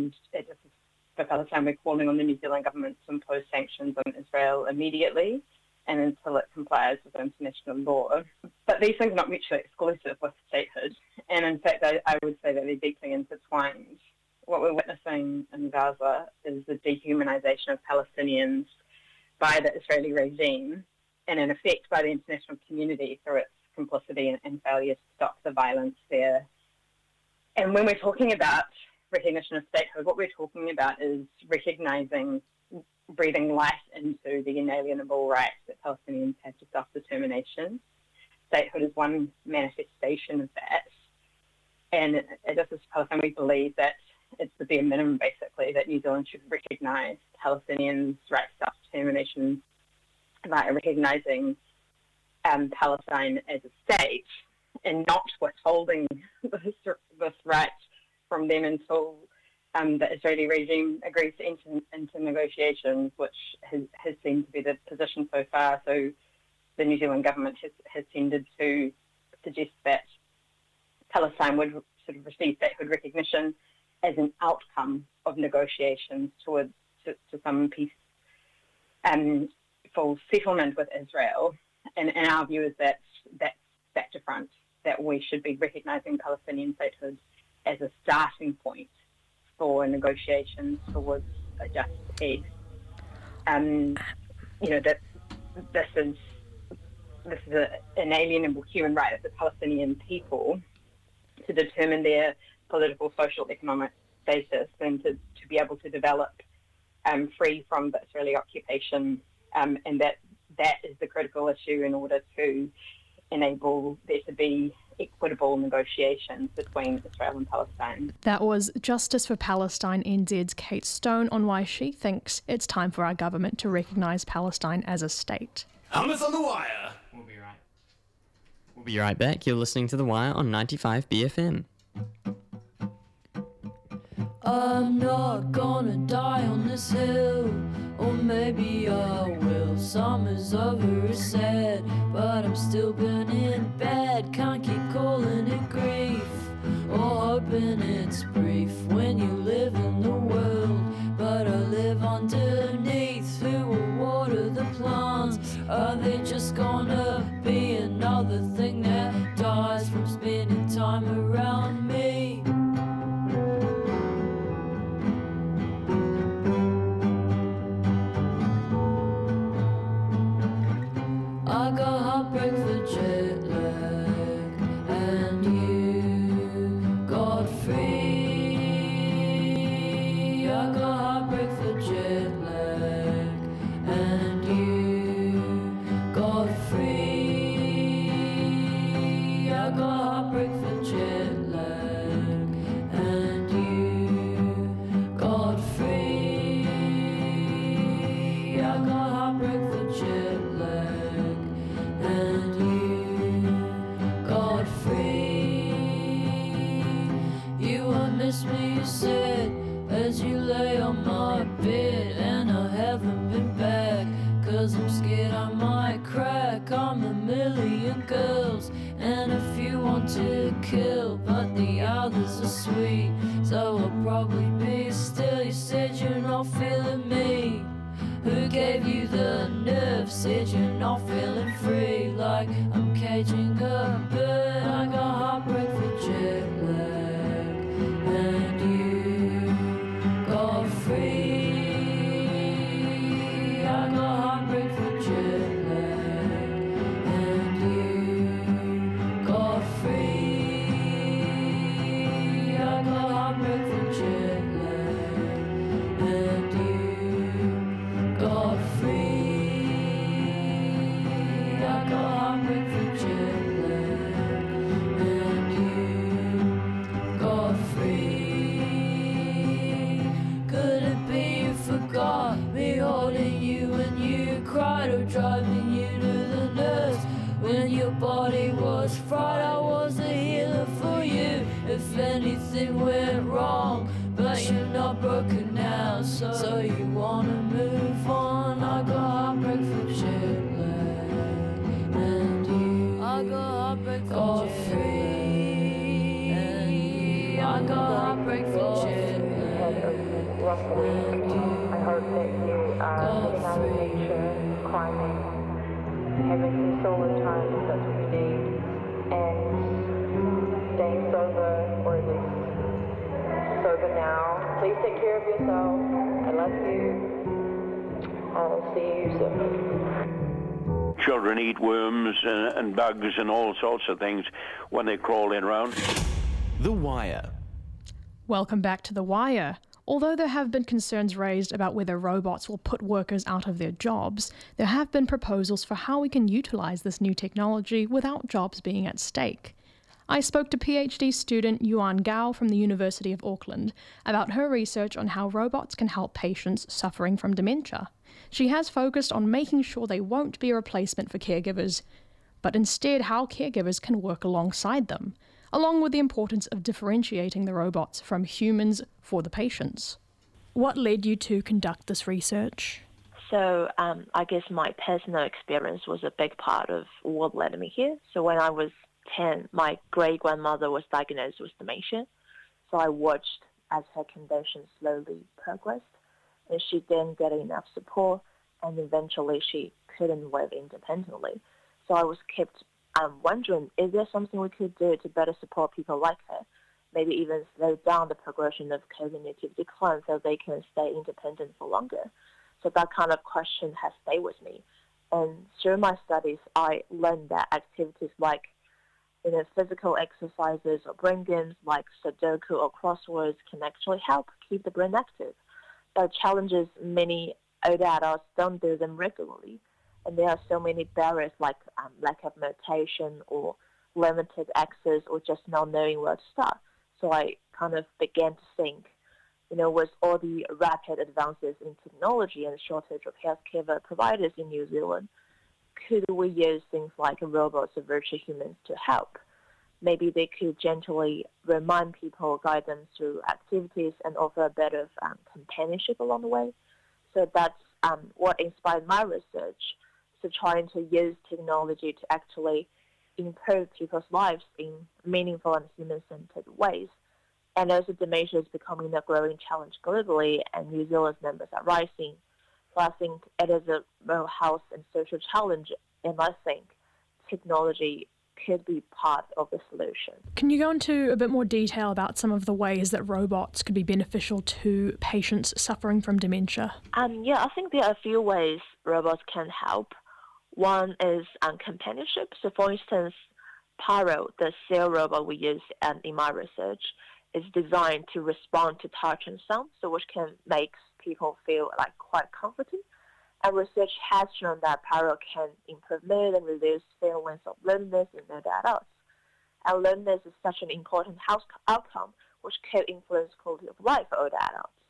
for Palestine, we're calling on the New Zealand government to impose sanctions on Israel immediately and until it complies with international law. But these things are not mutually exclusive with statehood. And in fact, I would say that they're deeply intertwined. What we're witnessing in Gaza is the dehumanization of Palestinians by the Israeli regime, and in effect by the international community through its complicity and failure to stop the violence there. And when we're talking about recognition of statehood, what we're talking about is recognising, breathing life into the inalienable rights that Palestinians have to self-determination. Statehood is one manifestation of that. And at Justice for Palestine, we believe that it's the bare minimum, basically, that New Zealand should recognise Palestinians' right to self-determination by recognising Palestine as a state and not withholding this right from them until the Israeli regime agrees to enter into negotiations, which has seemed to be the position so far. So the New Zealand government has tended to suggest that Palestine would sort of receive statehood recognition as an outcome of negotiations towards to some peace and full settlement with Israel. And our view is that that's back to front, that we should be recognising Palestinian statehood as a starting point for negotiations towards a just peace. That this is an inalienable human right of the Palestinian people to determine their political, social, economic status, and to be able to develop free from the Israeli occupation, and that is the critical issue in order to enable there to be equitable negotiations between Israel and Palestine. That was Justice for Palestine NZ's Kate Stone on why she thinks it's time for our government to recognise Palestine as a state. Hummus on the Wire. We'll be right back. You're listening to The Wire on 95 BFM. I'm not gonna die on this hill, or maybe I will. Summer's over, it's sad, but I'm still burning bad. Can't keep calling it grief, or hoping it's brief when you live in the world. But I live underneath, who will water the plants? Are they just gonna be another thing that dies from spending time around me? I got heartbreak for jet lag, and you got free. I got heartbreak for jet lag, and you got free. start feeling free, like I'm caging a bird. I got heartbreak for jet lag, and you got free. I got heartbreak for jet lag, and you got free. I got heartbreak for jet lag, and you got free. I got heartbreak for jet lag, and you got free. Could it be you forgot me holding you when you cried, or driving you to the nurse when your body was fried? I was a healer for you if anything went wrong, but you're not broken now, so you wanna move on. I got heartbreak for jet lag, and you I got heartbreak for jet free. And I got heartbreak for jet lag, and you I hope that you are getting out of nature, climbing, having some solo time if that's what you need, and staying sober, or at least sober now. Please take care of yourself. I love you. I'll see you soon. Children eat worms and bugs and all sorts of things when they crawl in around. The Wire. Welcome back to The Wire. Although there have been concerns raised about whether robots will put workers out of their jobs, there have been proposals for how we can utilise this new technology without jobs being at stake. I spoke to PhD student Yuan Gao from the University of Auckland about her research on how robots can help patients suffering from dementia. She has focused on making sure they won't be a replacement for caregivers, but instead how caregivers can work alongside them, along with the importance of differentiating the robots from humans for the patients. What led you to conduct this research? So I guess my personal experience was a big part of what led me here. So when I was 10, my great-grandmother was diagnosed with dementia. So I watched as her condition slowly progressed, and she didn't get enough support, and eventually she couldn't live independently. So I was kept wondering, is there something we could do to better support people like her? Maybe even slow down the progression of cognitive decline so they can stay independent for longer. So that kind of question has stayed with me. And through my studies, I learned that activities like physical exercises or brain games like Sudoku or crosswords can actually help keep the brain active. But challenges many older adults don't do them regularly. And there are so many barriers like lack of motivation or limited access or just not knowing where to start. So I kind of began to think, with all the rapid advances in technology and shortage of healthcare providers in New Zealand, could we use things like robots or virtual humans to help? Maybe they could gently remind people, guide them through activities, and offer a bit of companionship along the way. So that's what inspired my research. So trying to use technology to actually improve people's lives in meaningful and human-centered ways. And also dementia is becoming a growing challenge globally, and New Zealand's numbers are rising. So I think it is a real health and social challenge, and I think technology could be part of the solution. Can you go into a bit more detail about some of the ways that robots could be beneficial to patients suffering from dementia? I think there are a few ways robots can help. One is companionship. So for instance, Pyro, the cell robot we use in my research, is designed to respond to touch and sound, so which can make people feel like quite comforting. And research has shown that Pyro can improve mood and reduce feelings of loneliness in older adults. And loneliness is such an important health outcome, which could influence quality of life for older adults.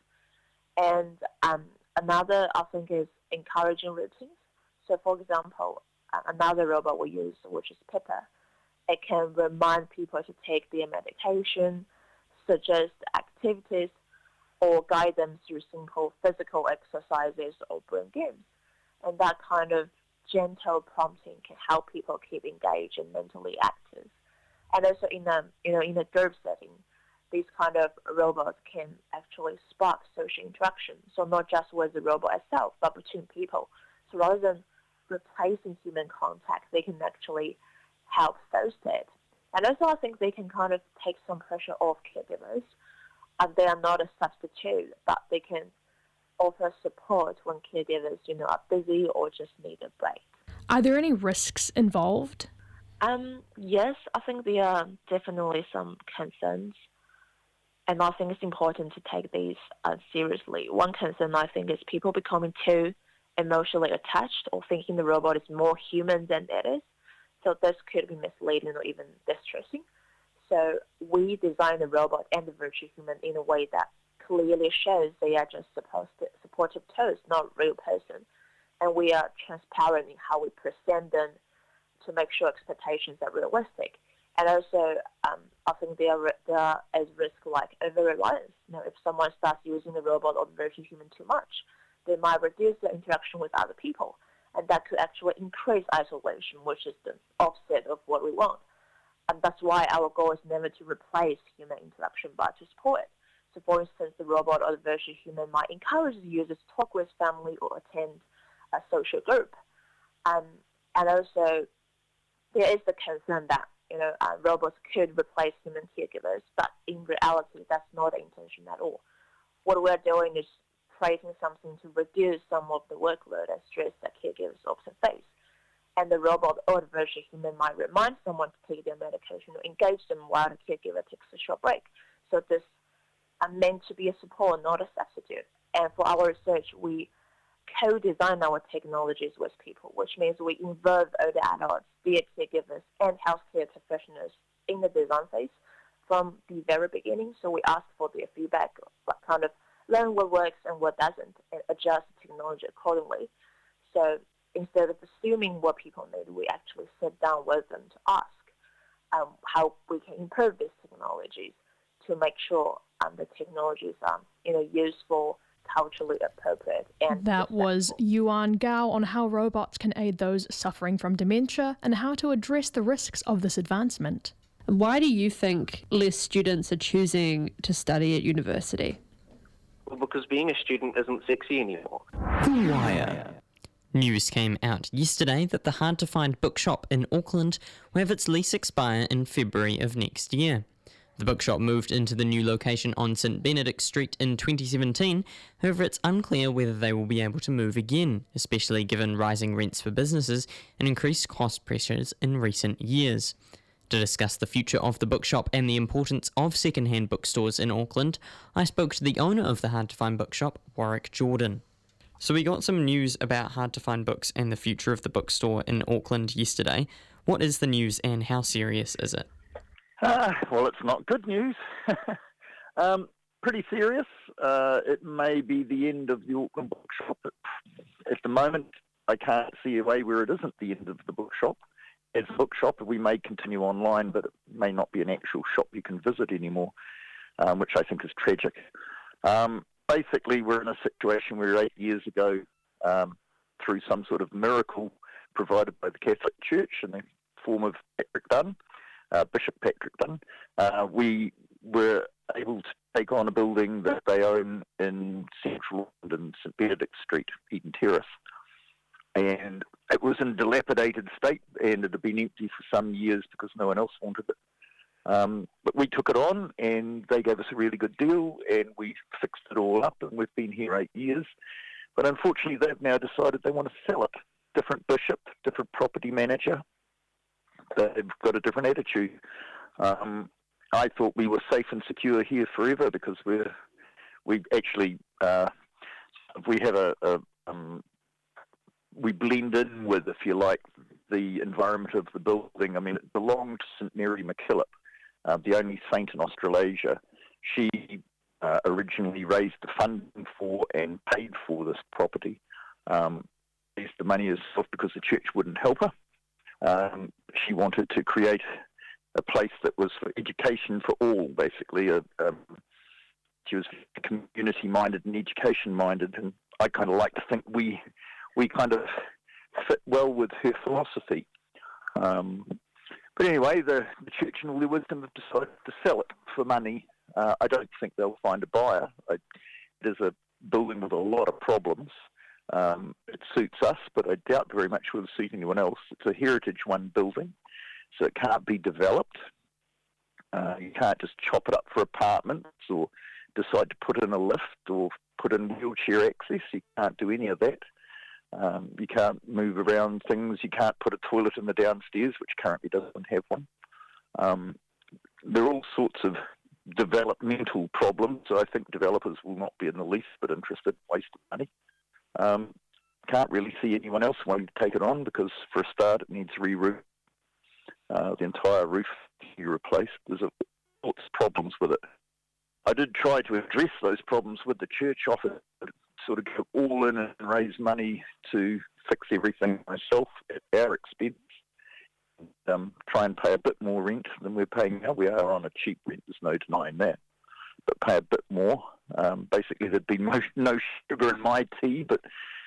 And another, I think, is encouraging routines. So, for example, another robot we use, which is Pippa, it can remind people to take their medication, suggest activities, or guide them through simple physical exercises or brain games. And that kind of gentle prompting can help people keep engaged and mentally active. And also in a group setting, these kind of robots can actually spark social interaction. So not just with the robot itself, but between people. So rather than replacing human contact, they can actually help those that. And also I think they can kind of take some pressure off caregivers. And they are not a substitute, but they can offer support when caregivers, are busy or just need a break. Are there any risks involved? Yes, I think there are definitely some concerns. And I think it's important to take these seriously. One concern, I think, is people becoming too emotionally attached or thinking the robot is more human than it is. So this could be misleading or even distressing. So we design the robot and the virtual human in a way that clearly shows they are just supportive tools, not a real person. And we are transparent in how we present them to make sure expectations are realistic. And also, I think there is risk like over-reliance. If someone starts using the robot or the virtual human too much, they might reduce their interaction with other people. And that could actually increase isolation, which is the opposite of what we want. And that's why our goal is never to replace human interaction, but to support it. So, for instance, the robot or the virtual human might encourage the user to talk with family or attend a social group. And also, there is the concern that robots could replace human caregivers, but in reality, that's not the intention at all. What we're doing is creating something to reduce some of the workload and stress that caregivers often face. And the robot or the virtual human might remind someone to take their medication or engage them while the caregiver takes a short break. So this are meant to be a support, not a substitute. And for our research, we co-design our technologies with people, which means we involve older adults, be it caregivers, and healthcare professionals in the design phase from the very beginning. So we ask for their feedback, kind of learn what works and what doesn't, and adjust the technology accordingly. So instead of assuming what people need, we actually sit down with them to ask how we can improve these technologies to make sure the technologies are useful, culturally appropriate. And that was Yuan Gao on how robots can aid those suffering from dementia and how to address the risks of this advancement. Why do you think less students are choosing to study at university? Well, because being a student isn't sexy anymore. The Wire. News came out yesterday that the hard-to-find bookshop in Auckland will have its lease expire in February of next year. The bookshop moved into the new location on St Benedict Street in 2017, however it's unclear whether they will be able to move again, especially given rising rents for businesses and increased cost pressures in recent years. To discuss the future of the bookshop and the importance of second-hand bookstores in Auckland, I spoke to the owner of the hard-to-find bookshop, Warwick Jordan. So we got some news about hard-to-find books and the future of the bookstore in Auckland yesterday. What is the news and how serious is it? Well, it's not good news. Pretty serious. It may be the end of the Auckland bookshop. At the moment, I can't see a way where it isn't the end of the bookshop. As a bookshop, we may continue online, but it may not be an actual shop you can visit anymore, which I think is tragic. Basically, we're in a situation where 8 years ago, through some sort of miracle provided by the Catholic Church in the form of Patrick Dunn, Bishop Patrick Dunn, we were able to take on a building that they own in central London, St Benedict Street, Eden Terrace. And it was in dilapidated state and it had been empty for some years because no one else wanted it. But we took it on and they gave us a really good deal and we fixed it all up and we've been here 8 years. But unfortunately they've now decided they want to sell it. Different bishop, different property manager. They've got a different attitude. I thought we were safe and secure here forever because we blend in with, if you like, the environment of the building. I mean, it belonged to St Mary MacKillop, the only saint in Australasia. She originally raised the funding for and paid for this property. Raised the money herself because the church wouldn't help her. She wanted to create a place that was for education for all, basically. She was community-minded and education-minded, and I kind of like to think we kind of fit well with her philosophy. But anyway, the church in all their wisdom have decided to sell it for money. I don't think they'll find a buyer. It is a building with a lot of problems. It suits us, but I doubt very much will suit anyone else. It's a Heritage One building, so it can't be developed. You can't just chop it up for apartments or decide to put in a lift or put in wheelchair access. You can't do any of that. You can't move around things. You can't put a toilet in the downstairs, which currently doesn't have one. There are all sorts of developmental problems. So I think developers will not be in the least bit interested in wasting money. Can't really see anyone else wanting to take it on because, for a start, it needs re-roof. The entire roof to be replaced. There's lots of problems with it. I did try to address those problems with the church offer, sort of go all in and raise money to fix everything myself at our expense. Try and pay a bit more rent than we're paying now. We are on a cheap rent, there's no denying that, but pay a bit more. Basically, there'd be no sugar in my tea, but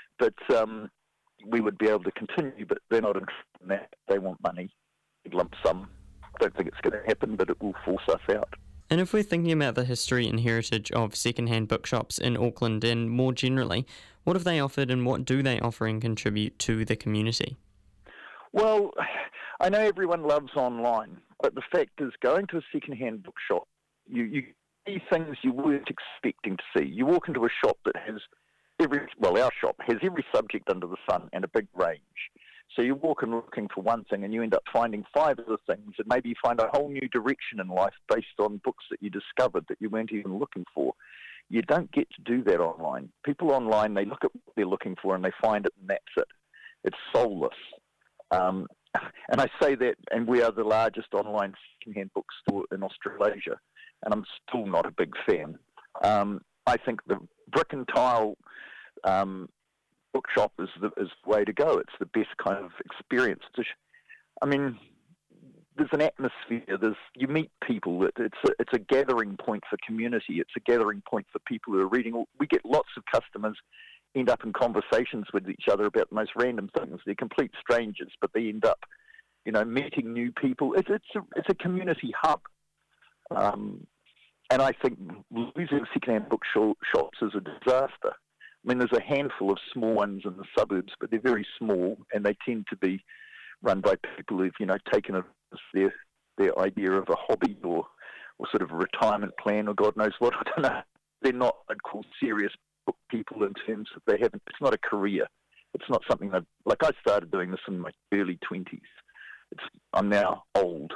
we would be able to continue, but they're not interested in that. They want money, lump sum. Don't think it's going to happen, but it will force us out. And if we're thinking about the history and heritage of second-hand bookshops in Auckland and more generally, what have they offered and what do they offer and contribute to the community? Well, I know everyone loves online, but the fact is going to a second-hand bookshop, you see things you weren't expecting to see. You walk into a shop that has our shop has every subject under the sun and a big range. So you walk in looking for one thing and you end up finding 5 other things, and maybe you find a whole new direction in life based on books that you discovered that you weren't even looking for. You don't get to do that online. People online, they look at what they're looking for and they find it and that's it. It's soulless. And I say that, and we are the largest online second-hand bookstore in Australasia, and I'm still not a big fan. I think the brick and tile bookshop is the way to go. It's the best kind of experience. There's an atmosphere. You meet people. It's a gathering point for community. It's a gathering point for people who are reading. We get lots of customers end up in conversations with each other about the most random things. They're complete strangers, but they end up, meeting new people. It's a community hub. And I think losing second-hand bookshops is a disaster. There's a handful of small ones in the suburbs, but they're very small, and they tend to be run by people who've, taken it as their idea of a hobby or sort of a retirement plan or God knows what. I don't know. They're not, I'd call, serious book people in terms of it's not a career. It's not something that, I started doing this in my early 20s. I'm now old.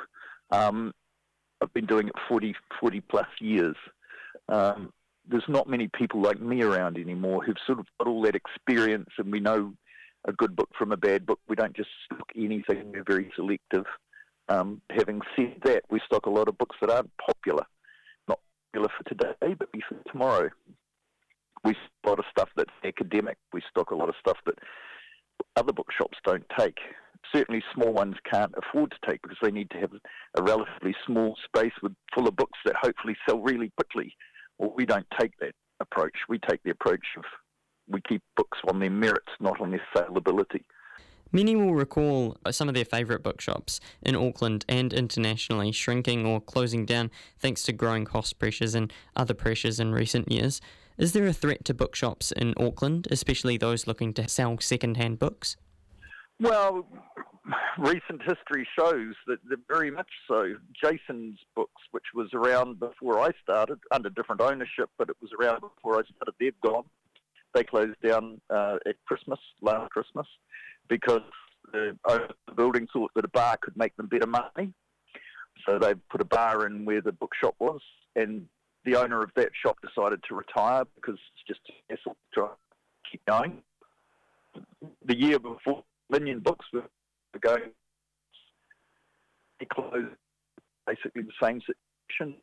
I've been doing it 40 plus years. There's not many people like me around anymore who've sort of got all that experience, and we know a good book from a bad book. We don't just stock anything. We're very selective. Having said that, we stock a lot of books that aren't popular. Not popular for today, but for tomorrow. We stock a lot of stuff that's academic. We stock a lot of stuff that other bookshops don't take. Certainly small ones can't afford to take because they need to have a relatively small space full of books that hopefully sell really quickly. Well, we don't take that approach. We take the approach of we keep books on their merits, not on their saleability. Many will recall some of their favourite bookshops in Auckland and internationally shrinking or closing down thanks to growing cost pressures and other pressures in recent years. Is there a threat to bookshops in Auckland, especially those looking to sell second-hand books? Well, recent history shows that very much so. Jason's Books, which was around before I started, under different ownership, but it was around before I started, they've gone. They closed down at last Christmas, because the owner of the building thought that a bar could make them better money. So they put a bar in where the bookshop was, and the owner of that shop decided to retire because it's just a hassle to try to keep going. The year before, Minion Books were going. They closed basically the same situation.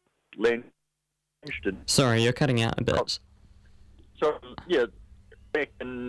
Sorry, you're cutting out a bit. So, yeah, back in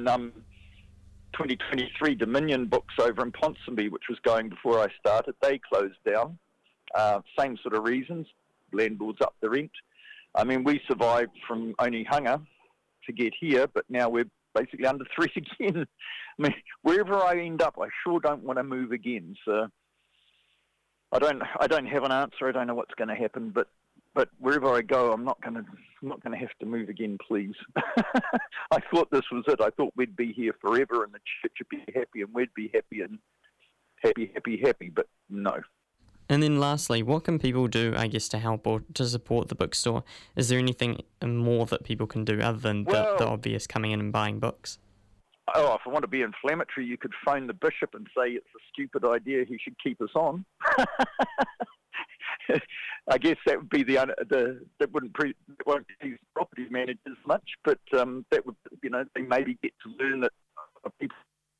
2023, Dominion Books over in Ponsonby, which was going before I started, they closed down. Same sort of reasons. Landlords up the rent. We survived from only hunger to get here, but now we're basically under threat again. Wherever I end up, I sure don't want to move again. So I don't have an answer. I don't know what's going to happen, but but wherever I go, I'm not going to have to move again, please. I thought this was it. I thought we'd be here forever and the church would be happy and we'd be happy and happy, but no. And then lastly, what can people do, I guess, to help or to support the bookstore? Is there anything more that people can do other than the obvious coming in and buying books? Oh, if I want to be inflammatory, you could phone the bishop and say it's a stupid idea, he should keep us on. I guess that would be that won't please property managers much, but that would, they maybe get to learn that people,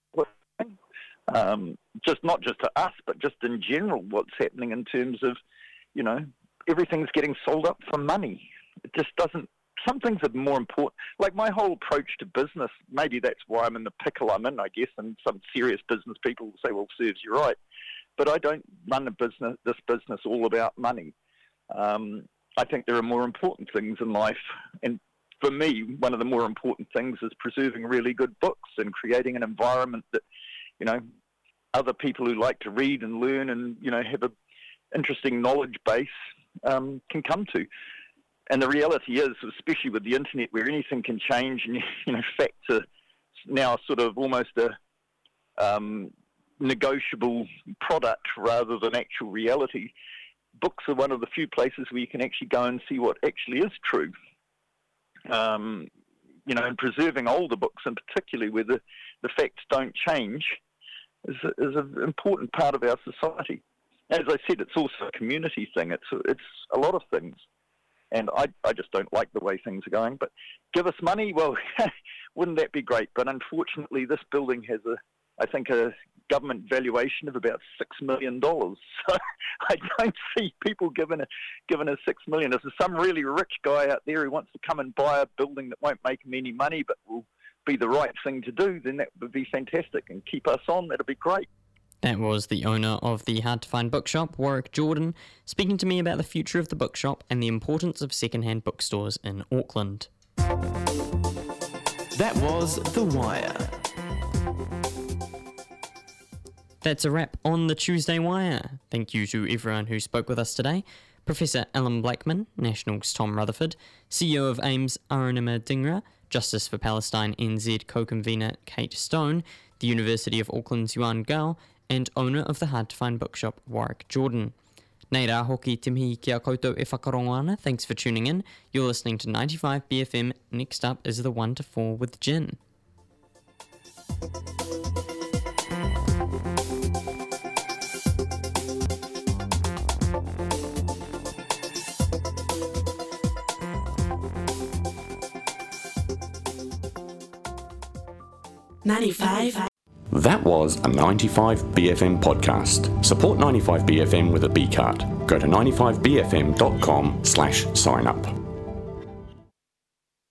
just not just to us, but just in general, what's happening in terms of, everything's getting sold up for money. It just doesn't. Some things are more important. Like my whole approach to business, maybe that's why I'm in the pickle I'm in, I guess, and some serious business people will say, well, serves you right. But I don't run this business all about money. I think there are more important things in life. And for me, one of the more important things is preserving really good books and creating an environment that, other people who like to read and learn and, have an interesting knowledge base can come to. And the reality is, especially with the internet, where anything can change, and facts are now sort of almost a negotiable product rather than actual reality. Books are one of the few places where you can actually go and see what actually is true. And preserving older books, and particularly where the facts don't change, is an important part of our society. As I said, it's also a community thing. It's a lot of things. And I just don't like the way things are going. But give us money? Well, wouldn't that be great? But unfortunately, this building has I think a government valuation of about $6 million. So I don't see people giving us $6 million. If there's some really rich guy out there who wants to come and buy a building that won't make him any money but will be the right thing to do, then that would be fantastic. And keep us on, that'd be great. That was the owner of the Hard to Find bookshop, Warwick Jordan, speaking to me about the future of the bookshop and the importance of secondhand bookstores in Auckland. That was The Wire. That's a wrap on the Tuesday Wire. Thank you to everyone who spoke with us today. Professor Alan Blackman, National's Tom Rutherford, CEO of AIMS Arunima Dhingra, Justice for Palestine NZ co-convener Kate Stone, the University of Auckland's Yuan Gao, and owner of the Hard to Find bookshop, Warwick Jordan. Nei rā hoki te mihi ki a koutou e whakarongo ana. Thanks for tuning in. You're listening to 95 BFM. Next up is the 1 to 4 with Jin. That was a 95 BFM podcast. Support 95 BFM with a B card. Go to 95bfm.com/sign up.